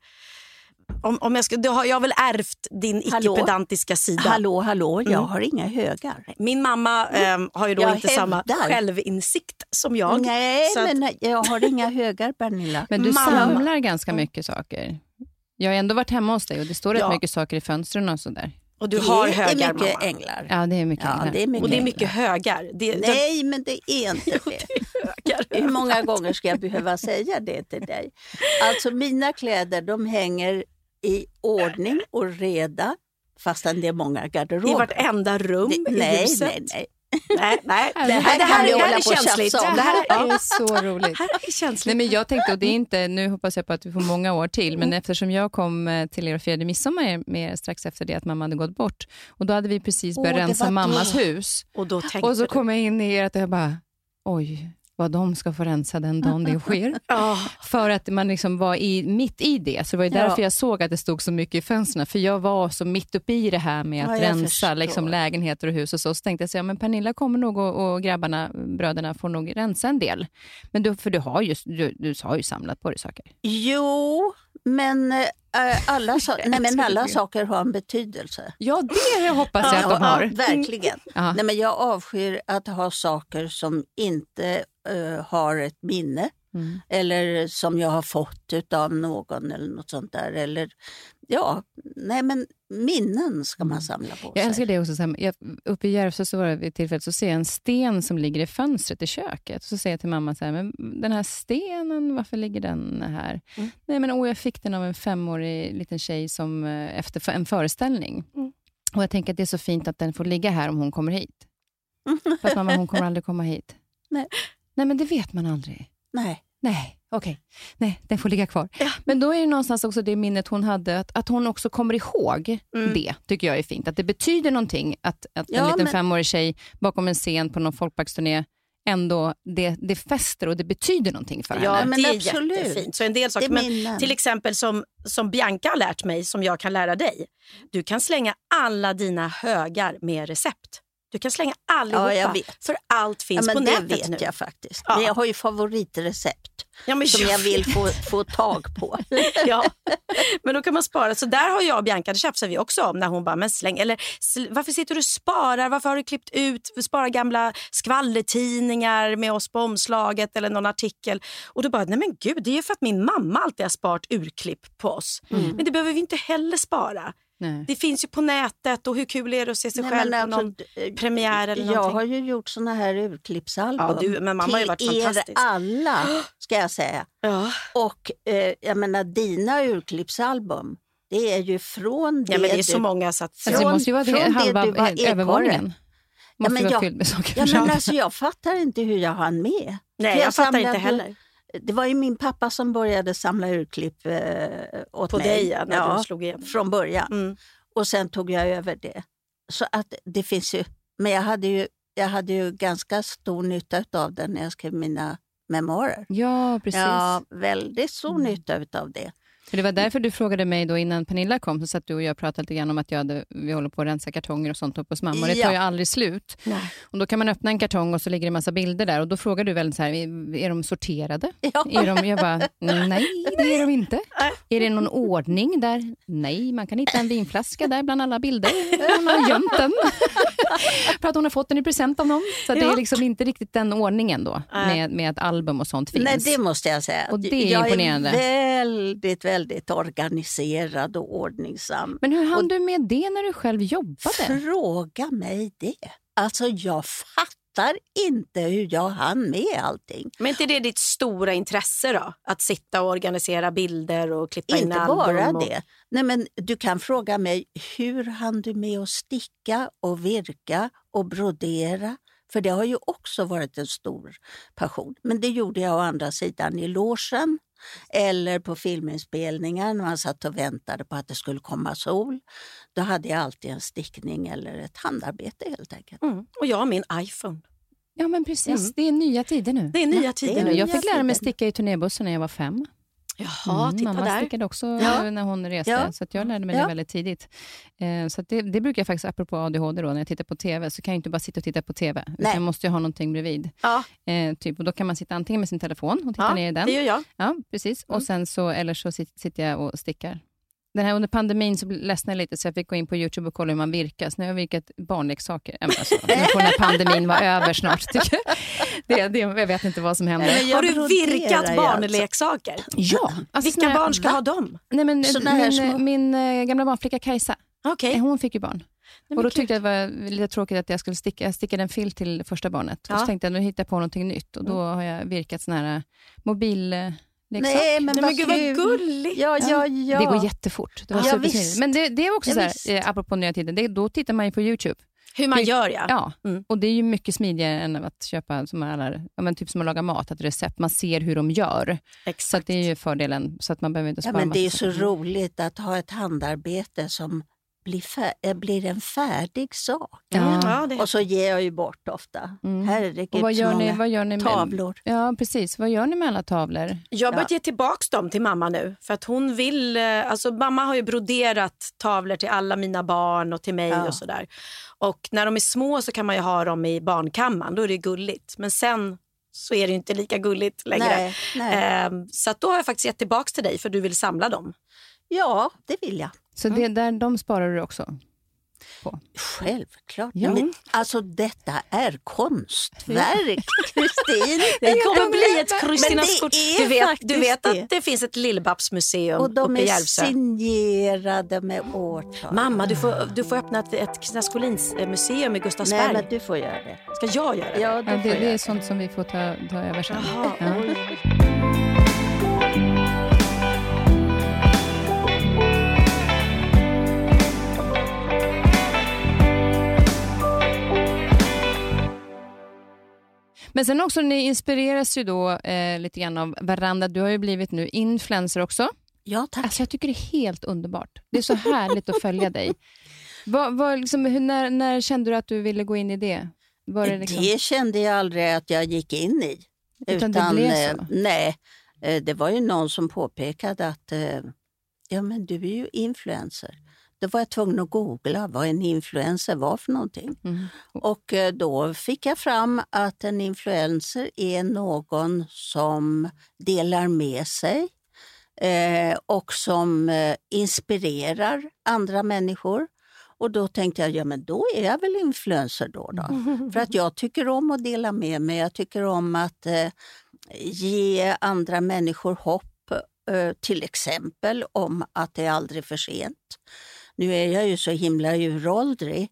Jag har väl ärvt din icke-pedantiska sida. Hallå, jag har inga högar. Min mamma har ju då inte samma självinsikt som jag. Nej, men jag har inga högar, Pernilla. Men du samlar ganska mycket saker. Jag har ändå varit hemma hos dig och det står rätt mycket saker i fönstren och sådär. Och du har högar, det är mycket mamma. Änglar. Ja, det är mycket änglar. Det är mycket och det är mycket högar. Nej, men det är inte det. Hur många gånger ska jag behöva säga det till dig? Alltså mina kläder, de hänger i ordning och reda, fastän det är många garderober. I vartenda rum i huset. Nej. Nej. Det här är känsligt. Det här är så roligt. Här är känsligt. Nej, men jag tänkte, och det är inte, nu hoppas jag på att vi får många år till, men eftersom jag kom till er och firade midsommar med strax efter det att mamma hade gått bort, och då hade vi precis börjat rensa mammas hus. Och så kom jag in i er att jag bara, oj, vad de ska få rensa den dagen det sker. För att man liksom var mitt i det. Så det var ju därför jag såg att det stod så mycket i fönstren. För jag var så mitt uppe i det här med att rensa liksom, lägenheter och hus och så. Så tänkte jag så, men Pernilla kommer nog och grabbarna, bröderna får nog rensa en del. Men du har ju samlat på dig saker. Jo, men alla saker har en betydelse. Ja, det hoppas jag att de har. Verkligen. Nej, men jag avskyr att ha saker som inte har ett minne. Eller som jag har fått av någon eller något sånt där. Eller men minnen ska man samla på sig. Jag älskar det också. Uppe i Järvsö så var det vid tillfället så ser jag en sten som ligger i fönstret i köket. Och så säger jag till mamma så här, men den här stenen, varför ligger den här? Nej, men jag fick den av en 5-årig liten tjej som efter en föreställning. Och jag tänker att det är så fint att den får ligga här om hon kommer hit. Fast mamma, hon kommer aldrig komma hit. Nej, men det vet man aldrig. Nej, okej. Nej, den får ligga kvar. Ja. Men då är det någonstans också det minnet hon hade, att hon också kommer ihåg det, tycker jag är fint. Att det betyder någonting att en liten 5-årig tjej bakom en scen på någon folkparksturné ändå, det fäster och det betyder någonting för henne. Ja, men det är absolut jättefint. Så en del saker, men till exempel som Bianca har lärt mig, som jag kan lära dig. Du kan slänga alla dina högar med recept. Du kan slänga allihopa, för allt finns på nätet nu. Det vet jag faktiskt. Men jag har ju favoritrecept som jag vill få tag på. Men då kan man spara. Så där har jag och Bianca, det tjafsar vi också om när hon bara, men släng. Eller varför sitter du och sparar? Varför har du klippt ut? Spara gamla skvallertidningar med oss på omslaget eller någon artikel. Och då bara, nej men gud, det är ju för att min mamma alltid har sparat urklipp på oss. Men det behöver vi inte heller spara. Nej. Det finns ju på nätet, och hur kul är det att se sig själv på någon premiär eller någonting. Jag har ju gjort såna här urklippsalbum men mamma har ju varit fantastisk. Till er alla, ska jag säga. Och jag menar, dina urklippsalbum, det är ju från det. Ja, men det är så många så att det måste ju vara halva övervåningen. Jag fattar inte hur jag hann med. Nej, jag fattar inte heller. Det var ju min pappa som började samla urklipp åt På mig. dig, när du slog igenom. Från början. Och sen tog jag över det. Så att det finns ju... Men jag hade ju ganska stor nytta av det när jag skrev mina memoarer. Ja, precis. Ja, väldigt stor nytta av det. För det var därför du frågade mig då innan Pernilla kom, så satt du och jag pratade lite grann om att vi håller på att rensa kartonger och sånt upp hos mamma. Och det tar ju aldrig slut. Nej. Och då kan man öppna en kartong och så ligger det en massa bilder där. Och då frågar du väl så här, är de sorterade? Ja. Jag bara, nej det är de inte. Är det någon ordning där? Nej, man kan hitta en vinflaska där bland alla bilder. Hon har gömt den. För att hon har fått den i present av någon. Så att det är liksom inte riktigt den ordningen då. Med ett album och sånt finns. Nej, det måste jag säga. Och det är imponerande. Jag är väldigt organiserad och ordningsam. Men hur hann du med det när du själv jobbade? Fråga mig det. Alltså jag fattar inte hur jag hann med allting. Men inte det ditt stora intresse då? Att sitta och organisera bilder och klippa in album? Inte bara det. Nej, men du kan fråga mig, hur hann du med att sticka och virka och brodera? För det har ju också varit en stor passion. Men det gjorde jag å andra sidan i logen. Eller på filminspelningar när man satt och väntade på att det skulle komma sol. Då hade jag alltid en stickning eller ett handarbete helt enkelt. Och jag har min iPhone. Ja men precis, det är nya tider nu. Det är nya tider nu. Jag fick lära mig sticka i turnébussen när jag var 5. Jaha, titta mamma där. Stickade också när hon reste, så att jag lärde mig det väldigt tidigt. Så att det brukar jag faktiskt, apropå ADHD då, när jag tittar på tv så kan jag inte bara sitta och titta på tv. Utan jag måste ju ha någonting bredvid. Typ, och då kan man sitta antingen med sin telefon och titta ner i den. Det gör jag. Ja, precis. Och sen så, eller så sitter jag och stickar. Den här under pandemin så ledsnade jag lite så jag fick gå in på YouTube och kolla hur man virkar. Så nu har jag virkat barnleksaker. Alltså, nu får den här pandemin vara över snart. Jag vet inte vad som händer. Har du virkat barnleksaker? Ja. Alltså, vilka barn ska ha dem? Nej, men, min gamla barnflicka Kajsa, hon fick ju barn. Och då tyckte jag det var lite tråkigt att jag skulle stickade en filt till första barnet. Och så tänkte jag, nu hittar jag på någonting nytt. Och då har jag virkat sån här mobil... Nej, men gud vad gulligt. Ja. Det går jättefort. Det var supersmidigt. Men det är också så här, apropå nya tiden, då tittar man ju på YouTube. Hur man gör, Ja, och det är ju mycket smidigare än att köpa typ som att laga mat, ett recept. Man ser hur de gör. Exakt. Så att det är ju fördelen, så att man behöver inte spara. Men det är så roligt att ha ett handarbete som blir en färdig sak. Och så ger jag ju bort ofta. Herregud, och vad gör ni med tavlor. Ja, precis. Vad gör ni med alla tavlor? Jag har börjat ge tillbaks dem till mamma nu. För att hon vill... Alltså mamma har ju broderat tavlor till alla mina barn och till mig och sådär. Och när de är små så kan man ju ha dem i barnkammaren. Då är det gulligt. Men sen så är det inte lika gulligt längre. Nej. Så att då har jag faktiskt gett tillbaks till dig för du vill samla dem. Ja, det vill jag. Så de sparar du också på? Självklart. Ja. Men, alltså detta är konstverk, Kristin. Det kommer bli ett Kristinas kort. Du vet att det finns ett Lill-Babs-museum och de uppe i Järvsö. är signerade med årtal. Mamma, du får öppna ett Kristinas Collins museum i Gustavsberg. Nej, men du får göra det. Ska jag göra det? Ja, det är sånt som vi får ta över sen. Men sen också, ni inspireras ju då lite grann av varandra. Du har ju blivit nu influencer också. Ja, tack. Alltså, jag tycker det är helt underbart. Det är så härligt att följa dig. När kände du att du ville gå in i det? Det kände jag aldrig att jag gick in i. Utan det blev så? Nej, det var ju någon som påpekade att men du är ju influencer. Då var jag tvungen att googla vad en influencer var för någonting. Och då fick jag fram att en influencer är någon som delar med sig och som inspirerar andra människor. Och då tänkte jag, men då är jag väl influencer då. För att jag tycker om att dela med mig. Jag tycker om att ge andra människor hopp. Till exempel om att det är aldrig för sent. Nu är jag ju så himla uråldrig,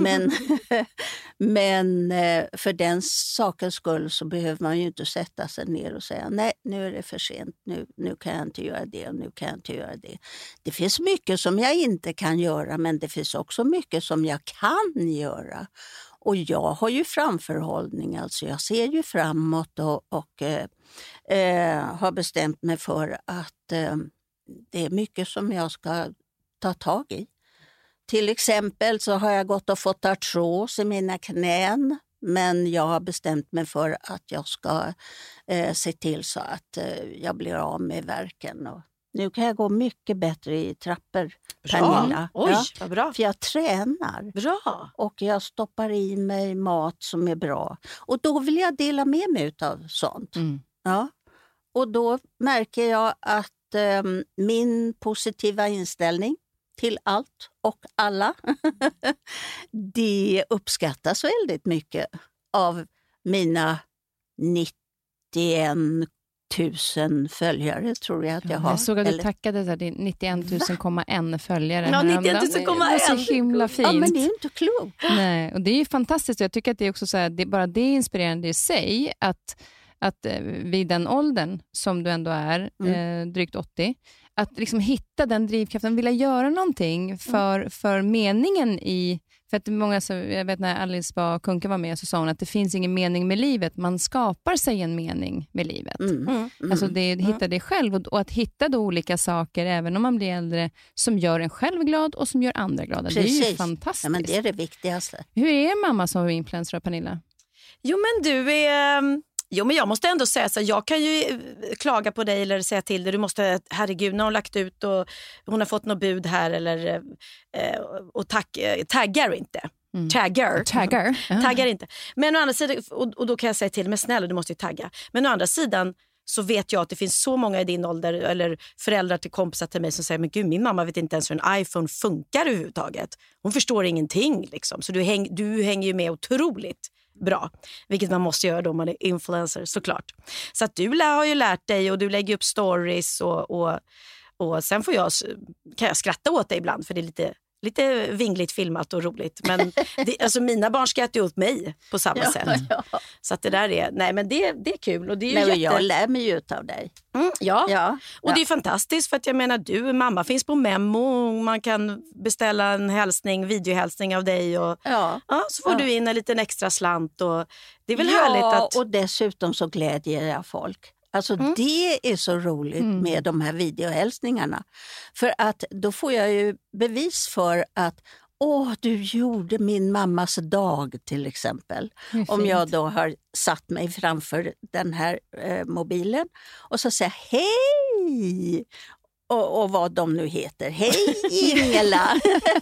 men för den sakens skull så behöver man ju inte sätta sig ner och säga nej, nu är det för sent, nu kan jag inte göra det och nu kan jag inte göra det. Det finns mycket som jag inte kan göra, men det finns också mycket som jag kan göra. Och jag har ju framförhållning, alltså jag ser ju framåt och har bestämt mig för att det är mycket som jag ska ta tag i. Till exempel så har jag gått och fått artros i mina knän, men jag har bestämt mig för att jag ska se till så att jag blir av med värken. Och nu kan jag gå mycket bättre i trappor, Pernilla. Oj, vad bra. För jag tränar. Bra. Och jag stoppar i mig mat som är bra. Och då vill jag dela med mig av sånt. Ja. Och då märker jag att min positiva inställning till allt och alla, det uppskattas väldigt mycket av mina 91 000 följare, tror jag att jag har. Jag såg att du tackade så här, det är 91 000,1 följare. Ja, 91 000,1. Det var så himla fint. Ja, men det är inte klokt. Nej, och det är ju fantastiskt. Jag tycker att det är också så här, bara det är inspirerande i sig att vid den åldern som du ändå är, drygt 80, att liksom hitta den drivkraften, vilja göra någonting för meningen i... För att många, jag vet när Alice Kunke var med så sa hon att det finns ingen mening med livet. Man skapar sig en mening med livet. Alltså hitta det själv och att hitta då olika saker även om man blir äldre som gör en själv glad och som gör andra glada. Precis. Det är ju fantastiskt. Ja, men det är det viktigaste. Hur är mamma som influencer, Pernilla? Jo, men du är... Jo, men jag måste ändå säga så jag kan ju klaga på dig eller säga till dig, du måste, herregud, när hon lagt ut och hon har fått något bud här eller och taggar inte. Taggar inte. Men å andra sidan, och då kan jag säga till mig, snälla, du måste ju tagga. Men å andra sidan så vet jag att det finns så många i din ålder eller föräldrar till kompisar till mig som säger, men gud, min mamma vet inte ens hur en iPhone funkar överhuvudtaget. Hon förstår ingenting liksom. Så du hänger ju med otroligt bra, vilket man måste göra då om man är influencer, såklart. Så att du har ju lärt dig och du lägger upp stories och sen kan jag skratta åt dig ibland för det är lite vingligt filmat och roligt. Men alltså mina barn skrattar ju åt mig på samma sätt. Ja. Så att det där är, nej men det är kul. Och det är ju jag lär mig ju av dig. Ja. Och det är fantastiskt för att jag menar, mamma finns på Memo. Man kan beställa en videohälsning av dig och så får du in en liten extra slant. Och det är väl härligt att... och dessutom så glädjer jag folk. Alltså det är så roligt med de här videohälsningarna. För att då får jag ju bevis för att du gjorde min mammas dag till exempel. Om jag då har satt mig framför den här mobilen och så säger hej! Och vad de nu heter. Hej Ingela!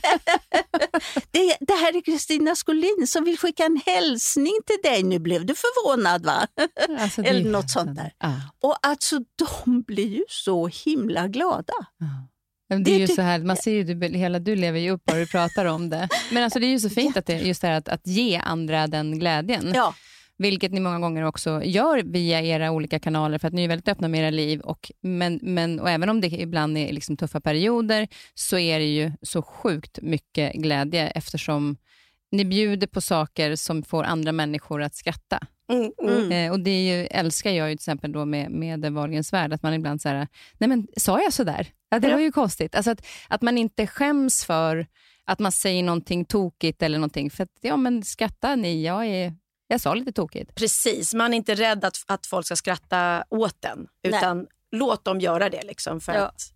det här är Kristina Skolin som vill skicka en hälsning till dig. Nu blev du förvånad, va? Alltså, eller något sånt där. Och alltså de blir ju så himla glada. Det är ju så här, man ser ju, du lever ju upp bara du pratar om det. Men alltså det är ju så fint att det just det här att ge andra den glädjen. Ja. Vilket ni många gånger också gör via era olika kanaler för att ni är väldigt öppna med era liv. Och även om det ibland är liksom tuffa perioder så är det ju så sjukt mycket glädje eftersom ni bjuder på saker som får andra människor att skratta. Och det är ju, älskar jag ju till exempel då med Wahlgrens värld att man ibland så här, nej men sa jag så där? Ja, det var ju konstigt. Alltså att man inte skäms för att man säger någonting tokigt eller någonting. För att, men skratta ni, jag sa lite tokigt. Precis, man är inte rädd att folk ska skratta åt den. Utan låt dem göra det liksom. För att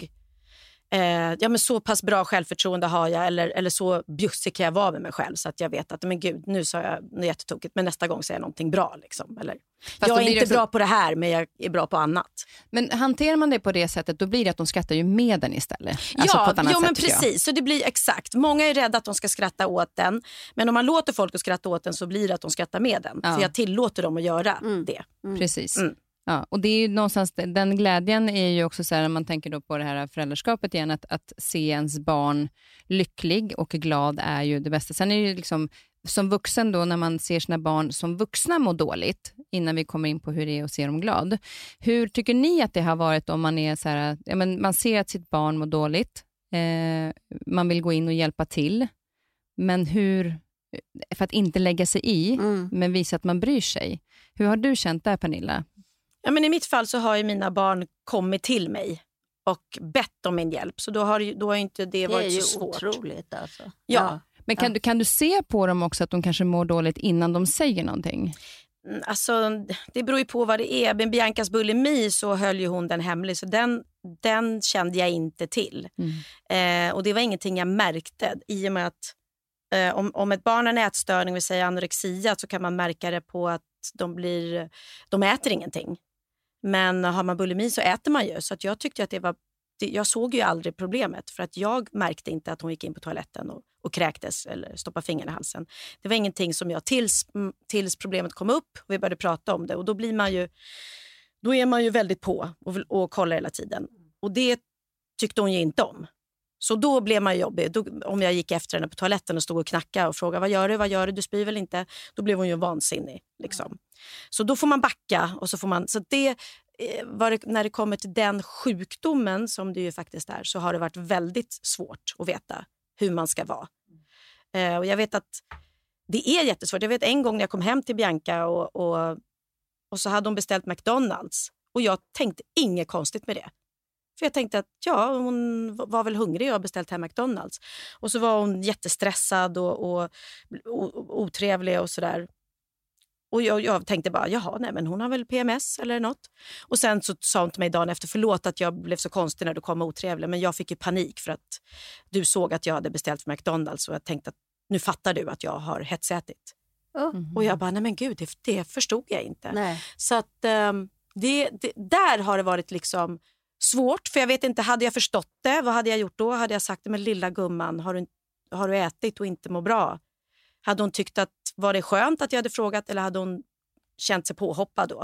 men så pass bra självförtroende har jag. Eller så bjussig kan jag vara med mig själv. Så att jag vet att men gud, nu sa jag något jättetokigt. Men nästa gång säger jag någonting bra. Liksom, eller, jag är inte bra på det här, men jag är bra på annat. Men hanterar man det på det sättet, då blir det att de skrattar ju med den istället. Alltså på ett annat sätt, men precis. Så det blir exakt. Många är rädda att de ska skratta åt den. Men om man låter folk att skratta åt den så blir det att de skrattar med den. För jag tillåter dem att göra det. Precis. Ja, och det är ju någonstans, den glädjen är ju också så här, när man tänker då på det här föräldraskapet igen, att se ens barn lycklig och glad är ju det bästa. Sen är det ju liksom, som vuxen då, när man ser sina barn som vuxna må dåligt, innan vi kommer in på hur det är att se dem glad. Hur tycker ni att det har varit om man är så här, man ser att sitt barn mår dåligt, man vill gå in och hjälpa till, men hur, för att inte lägga sig i, men visa att man bryr sig. Hur har du känt där, Pernilla? Ja, men i mitt fall så har ju mina barn kommit till mig och bett om min hjälp. Så då har inte det varit så svårt. Det är ju otroligt alltså. Ja. Men kan du se på dem också att de kanske mår dåligt innan de säger någonting? Alltså, det beror ju på vad det är. Men Biancas bulimi så höll ju hon den hemlig. Så den kände jag inte till. Och det var ingenting jag märkte. I och med att om ett barn har en ätstörning, vill säga anorexia, så kan man märka det på att de äter ingenting. Men har man bulimi så äter man ju. Så att jag tyckte att jag såg ju aldrig problemet. För att jag märkte inte att hon gick in på toaletten och kräktes eller stoppade fingrarna i halsen. Det var ingenting som jag tills problemet kom upp och vi började prata om det. Och då är man ju väldigt på och kollar hela tiden. Och det tyckte hon ju inte om. Så då blev man jobbig. Om jag gick efter henne på toaletten och stod och knackade och frågade vad gör du, du spyr väl inte? Då blev hon ju vansinnig. Liksom. Så då får man backa. Och så får man, så det, när det kommer till den sjukdomen som det ju faktiskt är, så har det varit väldigt svårt att veta hur man ska vara. Och jag vet att det är jättesvårt. Jag vet en gång när jag kom hem till Bianca och så hade hon beställt McDonald's. Och jag tänkte inget konstigt med det. För jag tänkte att hon var väl hungrig och har beställt hem McDonald's. Och så var hon jättestressad och otrevlig och sådär. Och jag tänkte bara, men hon har väl PMS eller något. Och sen så sa hon till mig dagen efter, förlåt att jag blev så konstig när du kom otrevlig. Men jag fick ju panik för att du såg att jag hade beställt för McDonald's. Och jag tänkte att nu fattar du att jag har hetsätit. Och jag bara, nej men gud, det förstod jag inte. Nej. Så att där har det varit liksom svårt. För jag vet inte, hade jag förstått det, vad hade jag gjort då? Hade jag sagt, men lilla gumman, har du ätit och inte må bra? Hade hon tyckt att var det skönt att jag hade frågat, eller hade hon känt sig påhoppad då?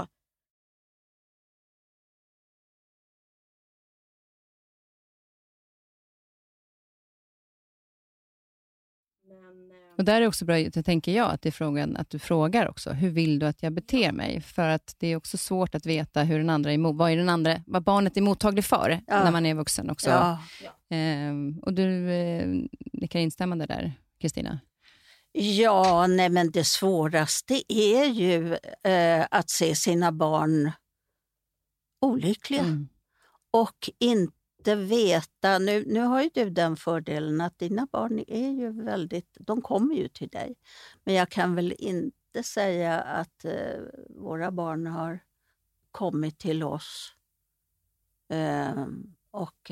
Och där är också bra, tänker jag, att det är frågan att du frågar också. Hur vill du att jag beter mig? För att det är också svårt att veta hur den andra är vad barnet är mottaglig för när man är vuxen också. Ja. Och ni kan instämma där, Kristina? Ja, nej, men det svåraste är ju att se sina barn olyckliga. Och inte veta, nu har ju du den fördelen att dina barn är ju de kommer ju till dig. Men jag kan väl inte säga att våra barn har kommit till oss och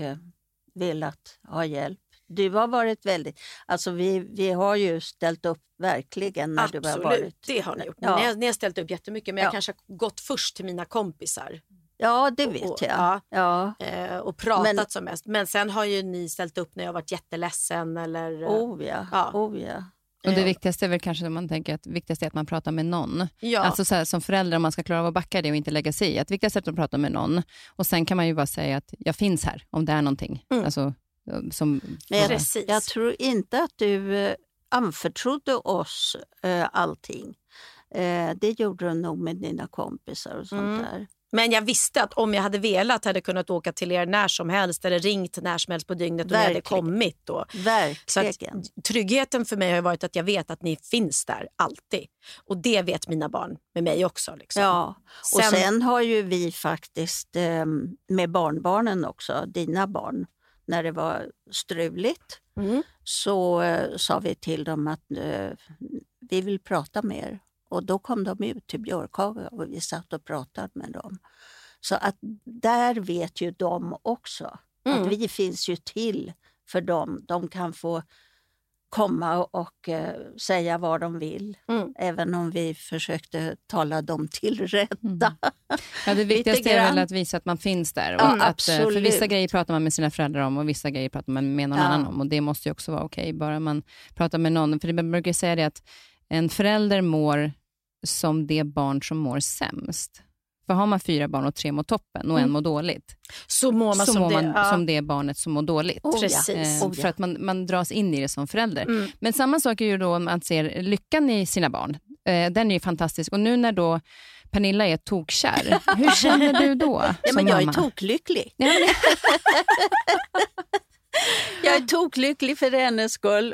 velat ha hjälp. Du har varit väldigt, alltså vi har ju ställt upp verkligen när absolut, du har varit. Det har ni gjort. Ja. Ni har ställt upp jättemycket, men jag kanske har gått först till mina kompisar. Ja, det vet jag. Ja. Och pratat som mest. Men sen har ju ni ställt upp när jag har varit jätteledsen. Eller, ja. Och det viktigaste är väl kanske, man tänker att viktigaste är att man pratar med någon. Ja. Alltså så här, som förälder, om man ska klara av att backa det och inte lägga sig i. Att viktigaste är att man pratar med någon. Och sen kan man ju bara säga att jag finns här om det är någonting. Alltså, men jag tror inte att du anförtrodde oss allting. Det gjorde du nog med dina kompisar och sånt där. Men jag visste att om jag hade velat hade jag kunnat åka till er när som helst eller ringt när som helst på dygnet och ni hade kommit då. Verkligen. Så tryggheten för mig har varit att jag vet att ni finns där alltid. Och det vet mina barn med mig också. Liksom. Ja, och sen har ju vi faktiskt med barnbarnen också, dina barn, när det var struligt så sa vi till dem att vi vill prata med er. Och då kom de ut till Björkhaga och vi satt och pratade med dem. Så att där vet ju de också att vi finns ju till för dem. De kan få komma och säga vad de vill. Även om vi försökte tala dem till rätta. Ja, det viktigaste är väl att visa att man finns där. Och att, för vissa grejer pratar man med sina föräldrar om och vissa grejer pratar man med någon annan om. Och det måste ju också vara okej. Bara man pratar med någon. För det brukar säga det att en förälder mår som det barn som mår sämst. För har man 4 barn och 3 mår toppen och en mår dåligt. Så mår man som det barnet som mår dåligt. Precis. För att man dras in i det som förälder. Men samma sak är ju då om man ser lyckan i sina barn. Den är ju fantastisk. Och nu när då Pernilla är tokkär, hur känner du då? Ja, men jag är toklycklig. Jag är toklycklig för hennes skull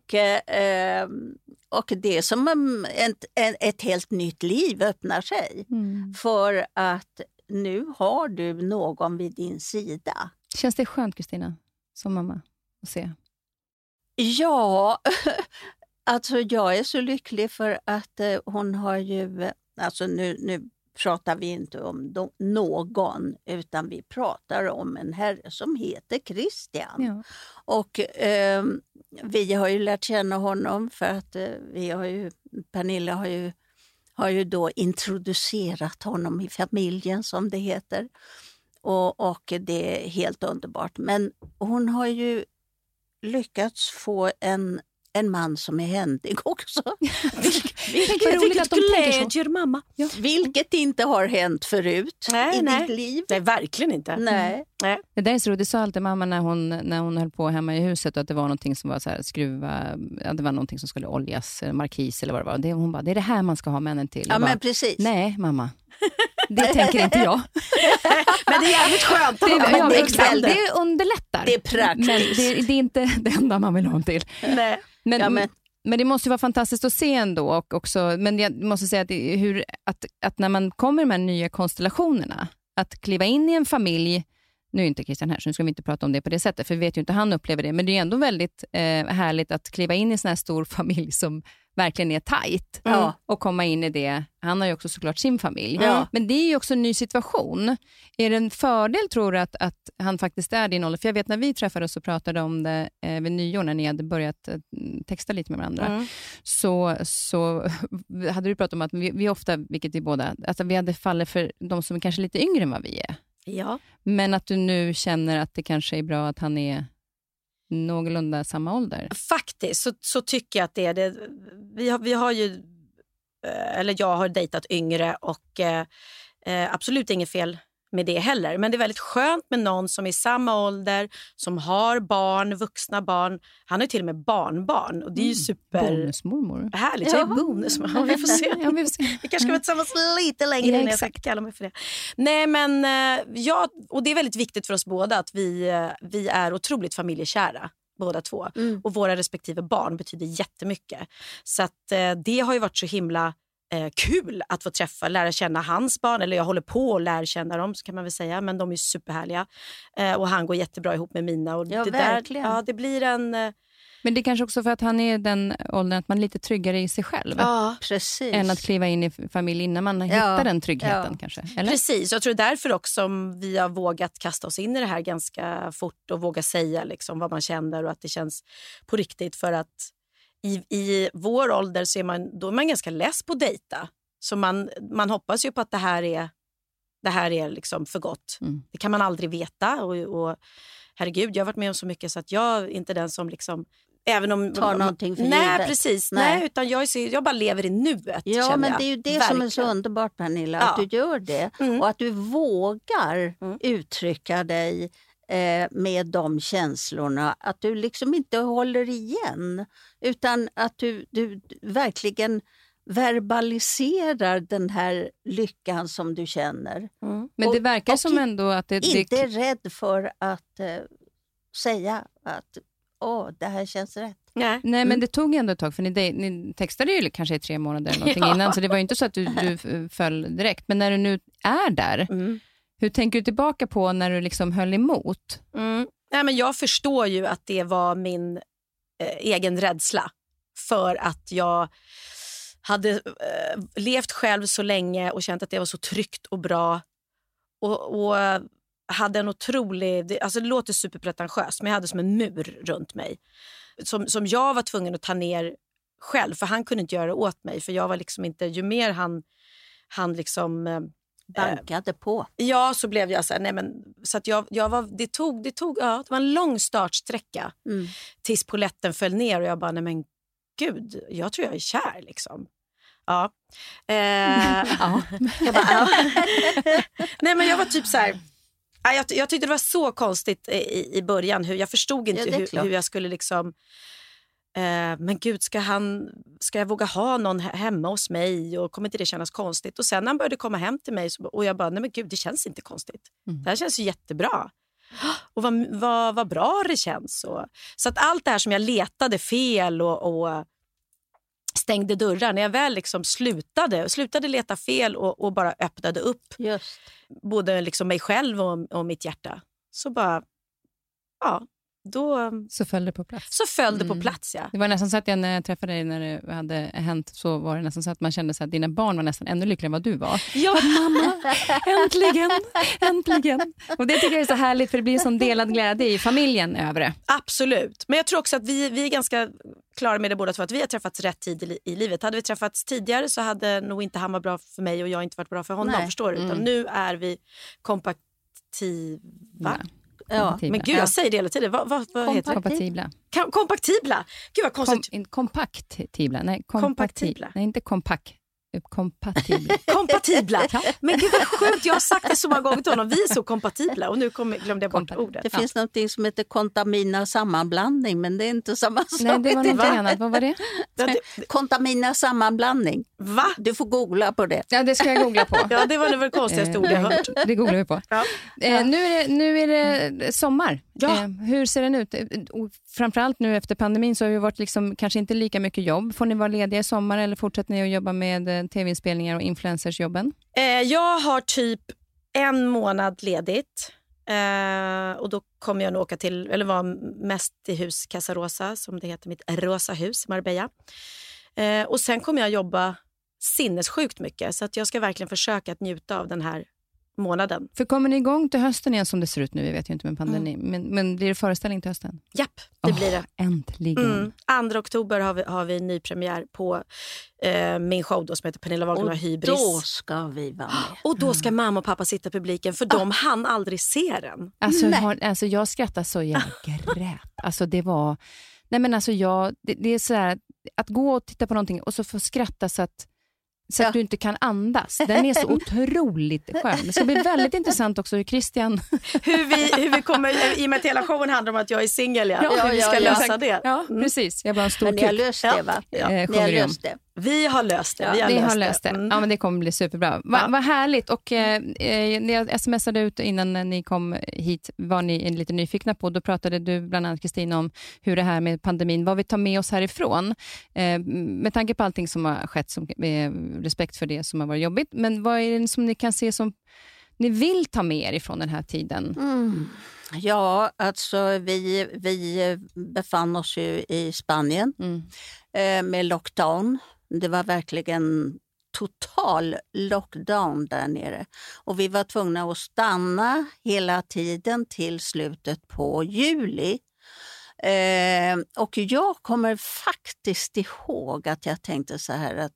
och det är som ett helt nytt liv öppnar sig. För att nu har du någon vid din sida. Känns det skönt, Kristina, som mamma, att se? Ja, alltså jag är så lycklig för att hon har ju, alltså nu pratar vi inte om någon, utan vi pratar om en herre som heter Christian. Ja. Och vi har ju lärt känna honom för att Pernilla har ju då introducerat honom i familjen, som det heter. Och det är helt underbart. Men hon har ju lyckats få en man som är händig också. Vilket glädjer mamma. Ja. Vilket inte har hänt förut i ditt liv. Nej, verkligen inte. Nej. Det där är så roligt. Det sa alltid mamma när hon höll på hemma i huset att det var någonting som var så här skruva, det var någonting som skulle oljas, markis eller vad det var. Hon bara, det är det här man ska ha männen till. Ja, bara, men precis. Nej, mamma. Det tänker inte jag. Men det är jävligt skönt. Det underlättar. Det är praktiskt. Men det är inte det enda man vill ha dem till. Nej. Men det måste ju vara fantastiskt att se ändå. Och också, men jag måste säga att när man kommer med de här nya konstellationerna, att kliva in i en familj, nu är inte Christian här så nu ska vi inte prata om det på det sättet, för vi vet ju inte han upplever det, men det är ändå väldigt härligt att kliva in i en sån här stor familj som verkligen är tajt och komma in i det. Han har ju också såklart sin familj. Ja. Men det är ju också en ny situation. Är det en fördel, tror du, att han faktiskt är din ålder? För jag vet när vi träffades och pratade om det vid nyår, när ni hade börjat texta lite med varandra, så hade du pratat om att vi ofta, vilket vi båda, alltså vi hade fallit för de som är kanske lite yngre än vad vi är. Ja. Men att du nu känner att det kanske är bra att han är någorlunda samma ålder. Faktiskt så tycker jag att det är det. Vi har ju, eller jag har dejtat yngre och absolut inget fel med det heller. Men det är väldigt skönt med någon som är i samma ålder, som har barn, vuxna barn. Han har ju till och med barnbarn och det är ju super... Bonusmormor. Härligt, jag är bonusmormor. Vi får se. Ja, vi får se. Vi kanske ska vara tillsammans lite längre innan jag ska kalla mig för det. Nej, men ja, och det är väldigt viktigt för oss båda att vi är otroligt familjekära. Båda två. Och våra respektive barn betyder jättemycket. Så att det har ju varit så himla kul att få lära känna hans barn. Eller jag håller på att lära känna dem, så kan man väl säga. Men de är superhärliga. Och han går jättebra ihop med mina. Och ja, det verkligen. Där, det blir en... Men det är kanske också för att han är den åldern att man är lite tryggare i sig själv. Ja, precis. Än att kliva in i familj innan man hittar den tryggheten kanske. Eller? Precis, jag tror därför också vi har vågat kasta oss in i det här ganska fort och våga säga liksom vad man känner och att det känns på riktigt. För att i vår ålder så är man ganska less på att dejta. Så man hoppas ju på att det här är liksom för gott. Det kan man aldrig veta och herregud, jag har varit med om så mycket så att jag är inte den som liksom... Även om tar någonting för givet. Nej, precis. Nej, utan jag bara lever i nuet. Ja, men det är ju det verkligen som är så underbart, Pernilla, att du gör det. Och att du vågar uttrycka dig med de känslorna. Att du liksom inte håller igen. Utan att du verkligen verbaliserar den här lyckan som du känner. Men det verkar som ändå att det... Inte är rädd för att säga att det här känns rätt. Nej, men det tog ändå ett tag, för ni textade ju kanske i 3 månader eller någonting innan, så det var ju inte så att du föll direkt. Men när du nu är där, hur tänker du tillbaka på när du liksom höll emot? Nej, men jag förstår ju att det var min egen rädsla för att jag hade levt själv så länge och känt att det var så tryggt och bra och hade en otrolig, alltså det låter superpretentiöst, men jag hade som en mur runt mig som jag var tvungen att ta ner själv, för han kunde inte göra det åt mig, för jag var liksom inte, ju mer han liksom bankade på. Ja, så blev jag så här, nej men så att jag var, det var en lång startsträcka tills poletten föll ner och jag bara, nej men gud, jag tror jag är kär liksom. Ja. Jag bara, nej men jag var typ så här. Jag tyckte det var så konstigt i början. Jag förstod inte hur jag skulle liksom... men gud, ska jag våga ha någon hemma hos mig? Och kommer inte det kännas konstigt? Och sen när han började komma hem till mig och jag bara, nej men gud, det känns inte konstigt. Det här känns ju jättebra. Och vad bra det känns. Så att allt det här som jag letade fel och stängde dörrar, när jag väl liksom slutade leta fel och bara öppnade upp både liksom mig själv och mitt hjärta, så bara Så föll det på plats. Så föll det på plats, ja. Det var nästan så att när jag träffade dig när det hade hänt, så var det nästan så att man kände så att dina barn var nästan ännu lyckligare än vad du var. Ja. Mamma, äntligen. Och det tycker jag är så härligt, för det blir en sån delad glädje i familjen över det. Absolut. Men jag tror också att vi är ganska klara med det båda två, att vi har träffats rätt tid i livet. Hade vi träffats tidigare så hade nog inte han varit bra för mig och jag inte varit bra för honom, förstår du? Utan nu är vi kompatibla. Ja, men gud, jag säger det hela tiden. Vad heter det? Kompatibla. Kompaktibla. Gud vad konstigt. Kompaktibla. Nej, Kompaktibla. Nej, inte kompakt. Kompatibla. Kompatibla. Men gud vad sjukt, jag har sagt det så många gånger till honom. Vi är så kompatibla och nu glömde jag bort ordet. Det finns någonting som heter kontamina sammanblandning, men det är inte samma sak. Nej, det var någonting annat. Vad var det? Kontamina sammanblandning. Va? Du får googla på det. Ja, det ska jag googla på. Ja, det var det väl konstigaste ord jag hört. Det googlar vi på. Ja. Nu är det sommar. Ja. Hur ser den ut? Framförallt nu efter pandemin så har det varit liksom, kanske inte lika mycket jobb. Får ni vara lediga i sommar eller fortsätter ni att jobba med tv-inspelningar och influencersjobben? Jag har typ 1 månad ledigt. Och då kommer jag nog åka till, eller vara mest i hus Casa Rosa, som det heter, mitt rosa hus i Marbella. Och sen kommer jag jobba sinnessjukt mycket, så att jag ska verkligen försöka att njuta av den här månaden. För kommer ni igång till hösten igen som det ser ut nu? Vi vet ju inte med pandemin. Men blir det föreställning till hösten? Japp, det blir det. Äntligen. 2 oktober har vi ny premiär på min show då, som heter Pernilla Wahlgren och Hybris. Och då ska vi vara med. Och då ska mamma och pappa sitta i publiken, för de hann aldrig se den. Alltså jag skrattar så jag grät. Alltså det var... Nej men alltså det är så här att gå och titta på någonting och så få skratta så att du inte kan andas. Den är så otroligt skön. Det ska bli väldigt intressant också hur Christian... hur vi kommer, i och med att hela showen handlar om att jag är singel, hur vi ska lösa det. Ja, precis. Jag bara en stor men ni har löst det, va? Ja. Ni har löst det. Vi har löst det. Vi har löst det. Ja, men det kommer bli superbra. Vad härligt. Och när jag smsade ut innan ni kom hit var ni lite nyfikna på. Då pratade du bland annat, Kristina, om hur det här med pandemin, vad vi tar med oss härifrån. Med tanke på allting som har skett, med respekt för det som har varit jobbigt. Men vad är det som ni kan se som ni vill ta med er ifrån den här tiden? Ja, alltså vi befann oss ju i Spanien med lockdown. Det var verkligen total lockdown där nere. Och vi var tvungna att stanna hela tiden till slutet på juli. Och jag kommer faktiskt ihåg att jag tänkte så här att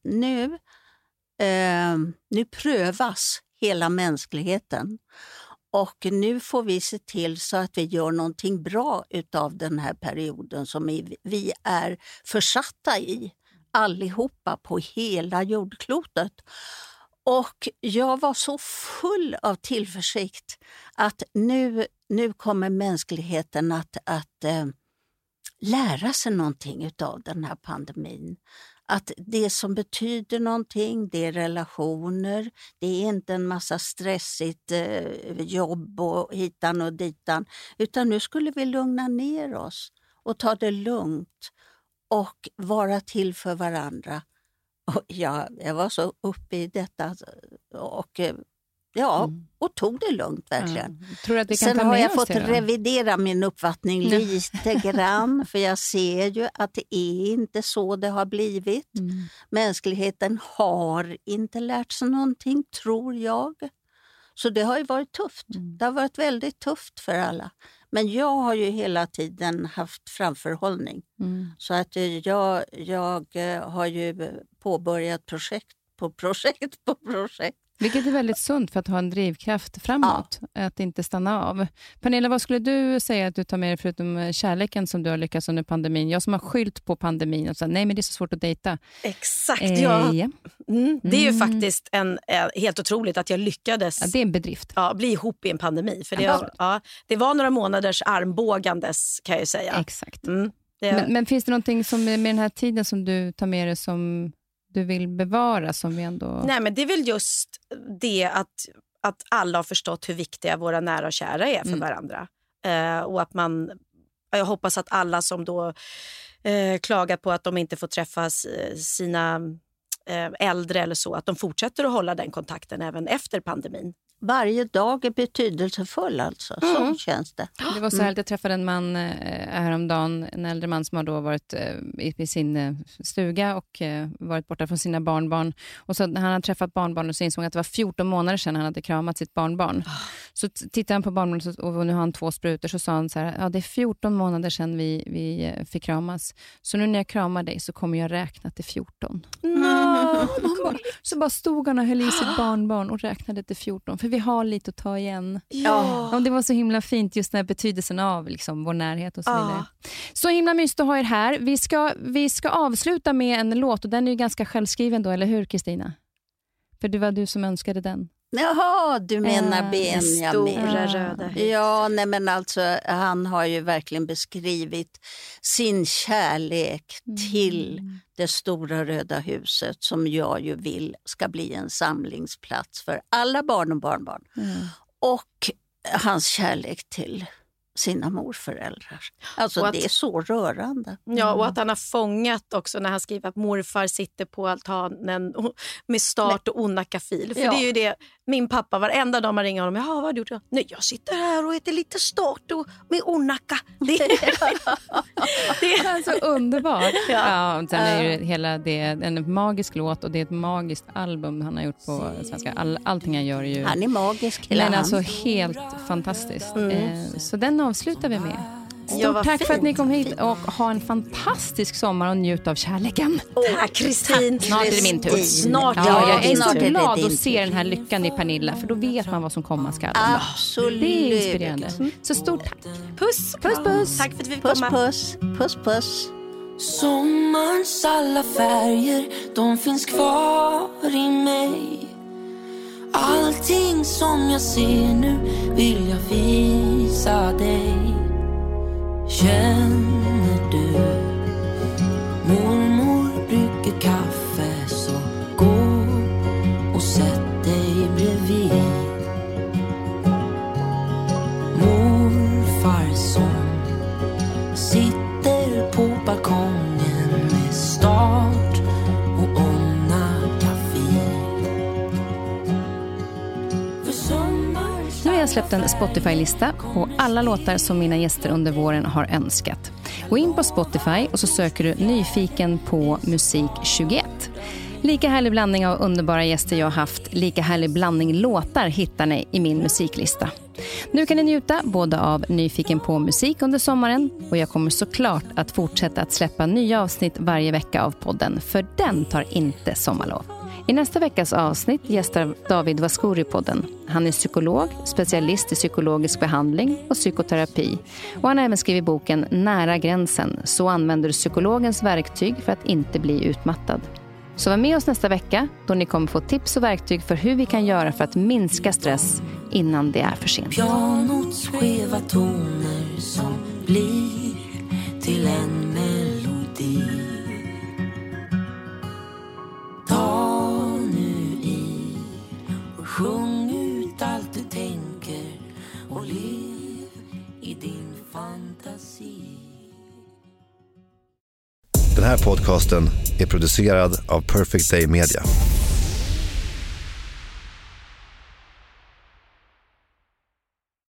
nu prövas hela mänskligheten. Och nu får vi se till så att vi gör någonting bra utav den här perioden som vi är försatta i. Allihopa på hela jordklotet. Och jag var så full av tillförsikt att nu kommer mänskligheten att lära sig någonting utav den här pandemin. Att det som betyder någonting, det är relationer, det är inte en massa stressigt jobb och hitan och ditan. Utan nu skulle vi lugna ner oss och ta det lugnt och vara till för varandra. Och jag var så uppe i detta och tog det lugnt verkligen. Tror att vi kan sen ta har med jag oss fått det då? Revidera min uppfattning lite grann, för jag ser ju att det är inte så det har blivit. Mänskligheten har inte lärt sig någonting, tror jag. Så det har ju varit tufft. Det har varit väldigt tufft för alla. Men jag har ju hela tiden haft framförhållning. Så att jag har ju påbörjat projekt på projekt. Vilket är väldigt sunt för att ha en drivkraft framåt. Att inte stanna av. Pernilla, vad skulle du säga att du tar med dig förutom kärleken som du har lyckats under pandemin? Jag som har skyllt på pandemin och sagt nej men det är så svårt att dejta. Exakt, det är ju faktiskt helt otroligt att jag lyckades det är en bedrift. Bli ihop i en pandemi. För det var några månaders armbågandes, kan jag ju säga. Exakt. Men finns det någonting som med den här tiden som du tar med dig som du vill bevara, som vi ändå... Nej, men det är väl just det att alla har förstått hur viktiga våra nära och kära är för varandra. Och att jag hoppas att alla som då klagar på att de inte får träffa sina äldre eller så, att de fortsätter att hålla den kontakten även efter pandemin. varje dag är betydelsefull alltså. Så känns det. Det var så härligt, jag träffade en man häromdagen, en äldre man som har då varit i sin stuga och varit borta från sina barnbarn. Och så han hade träffat barnbarn och så insåg att det var 14 månader sedan han hade kramat sitt barnbarn. Så tittade han på barnbarnet och nu har han 2 sprutor, så sa han så här, ja, det är 14 månader sedan vi fick kramas. Så nu när jag kramar dig så kommer jag räkna till 14. Så bara stod han och höll i sitt barnbarn och räknade till 14. För vi har lite att ta igen. Ja, det var så himla fint, just den här betydelsen av liksom, vår närhet och så vidare. Så himla mysigt att ha er här. Vi ska avsluta med en låt och den är ju ganska självskriven då, eller hur Kristina? För det var du som önskade den. Jaha, du menar Benjamin. Stora röda hus. Ja, nej men alltså han har ju verkligen beskrivit sin kärlek till det stora röda huset som jag ju vill ska bli en samlingsplats för alla barn och barnbarn. Och hans kärlek till sina morföräldrar. Alltså det är så rörande. Ja, och att han har fångat också när han skriver att morfar sitter på altanen med start och onakafil. För det är ju det, min pappa varenda dag man ringer honom, vad har du gjort? Nej, jag sitter här och äter lite start och med onaka. Det är så underbart. Ja, sen är ju det är en magisk låt och det är ett magiskt album han har gjort på svenska. Allting han gör är ju... Han är magisk. Men alltså helt fantastiskt. Så den avslutar vi med. Stort tack för att ni kom hit och ha en fantastisk sommar och njut av kärleken. Tack Kristin. Snart är det min tur. Snart. Jag är så glad att se den här lyckan i Pernilla, för då vet man vad som komma skall. Absolut. Det är inspirerande. Så stort tack. Puss. Tack för att vi fick komma. Puss. Sommarens alla färger, de finns kvar i mig. Allting som jag ser nu vill jag visa dig. Känner du mormor brygger kaffe, så gå och sätt dig bredvid. Morfar som sitter på balkongen med start och Nu har jag släppt en Spotify-lista på alla låtar som mina gäster under våren har önskat. Gå in på Spotify och så söker du Nyfiken på musik 21. Lika härlig blandning av underbara gäster jag har haft, lika härlig blandning låtar hittar ni i min musiklista. Nu kan ni njuta både av Nyfiken på musik under sommaren, och jag kommer såklart att fortsätta att släppa nya avsnitt varje vecka av podden, för den tar inte sommarlov. I nästa veckas avsnitt gästar David Vascouri podden. Han är psykolog, specialist i psykologisk behandling och psykoterapi. Och han har även skrivit boken Nära gränsen. Så använder du psykologens verktyg för att inte bli utmattad. Så var med oss nästa vecka då ni kommer få tips och verktyg för hur vi kan göra för att minska stress innan det är för sent. Pianots skeva toner som blir till en melodi. Ta nu i och sjung ut allt du tänker och lev i din fantasi. Den här podcasten är producerad av Perfect Day Media.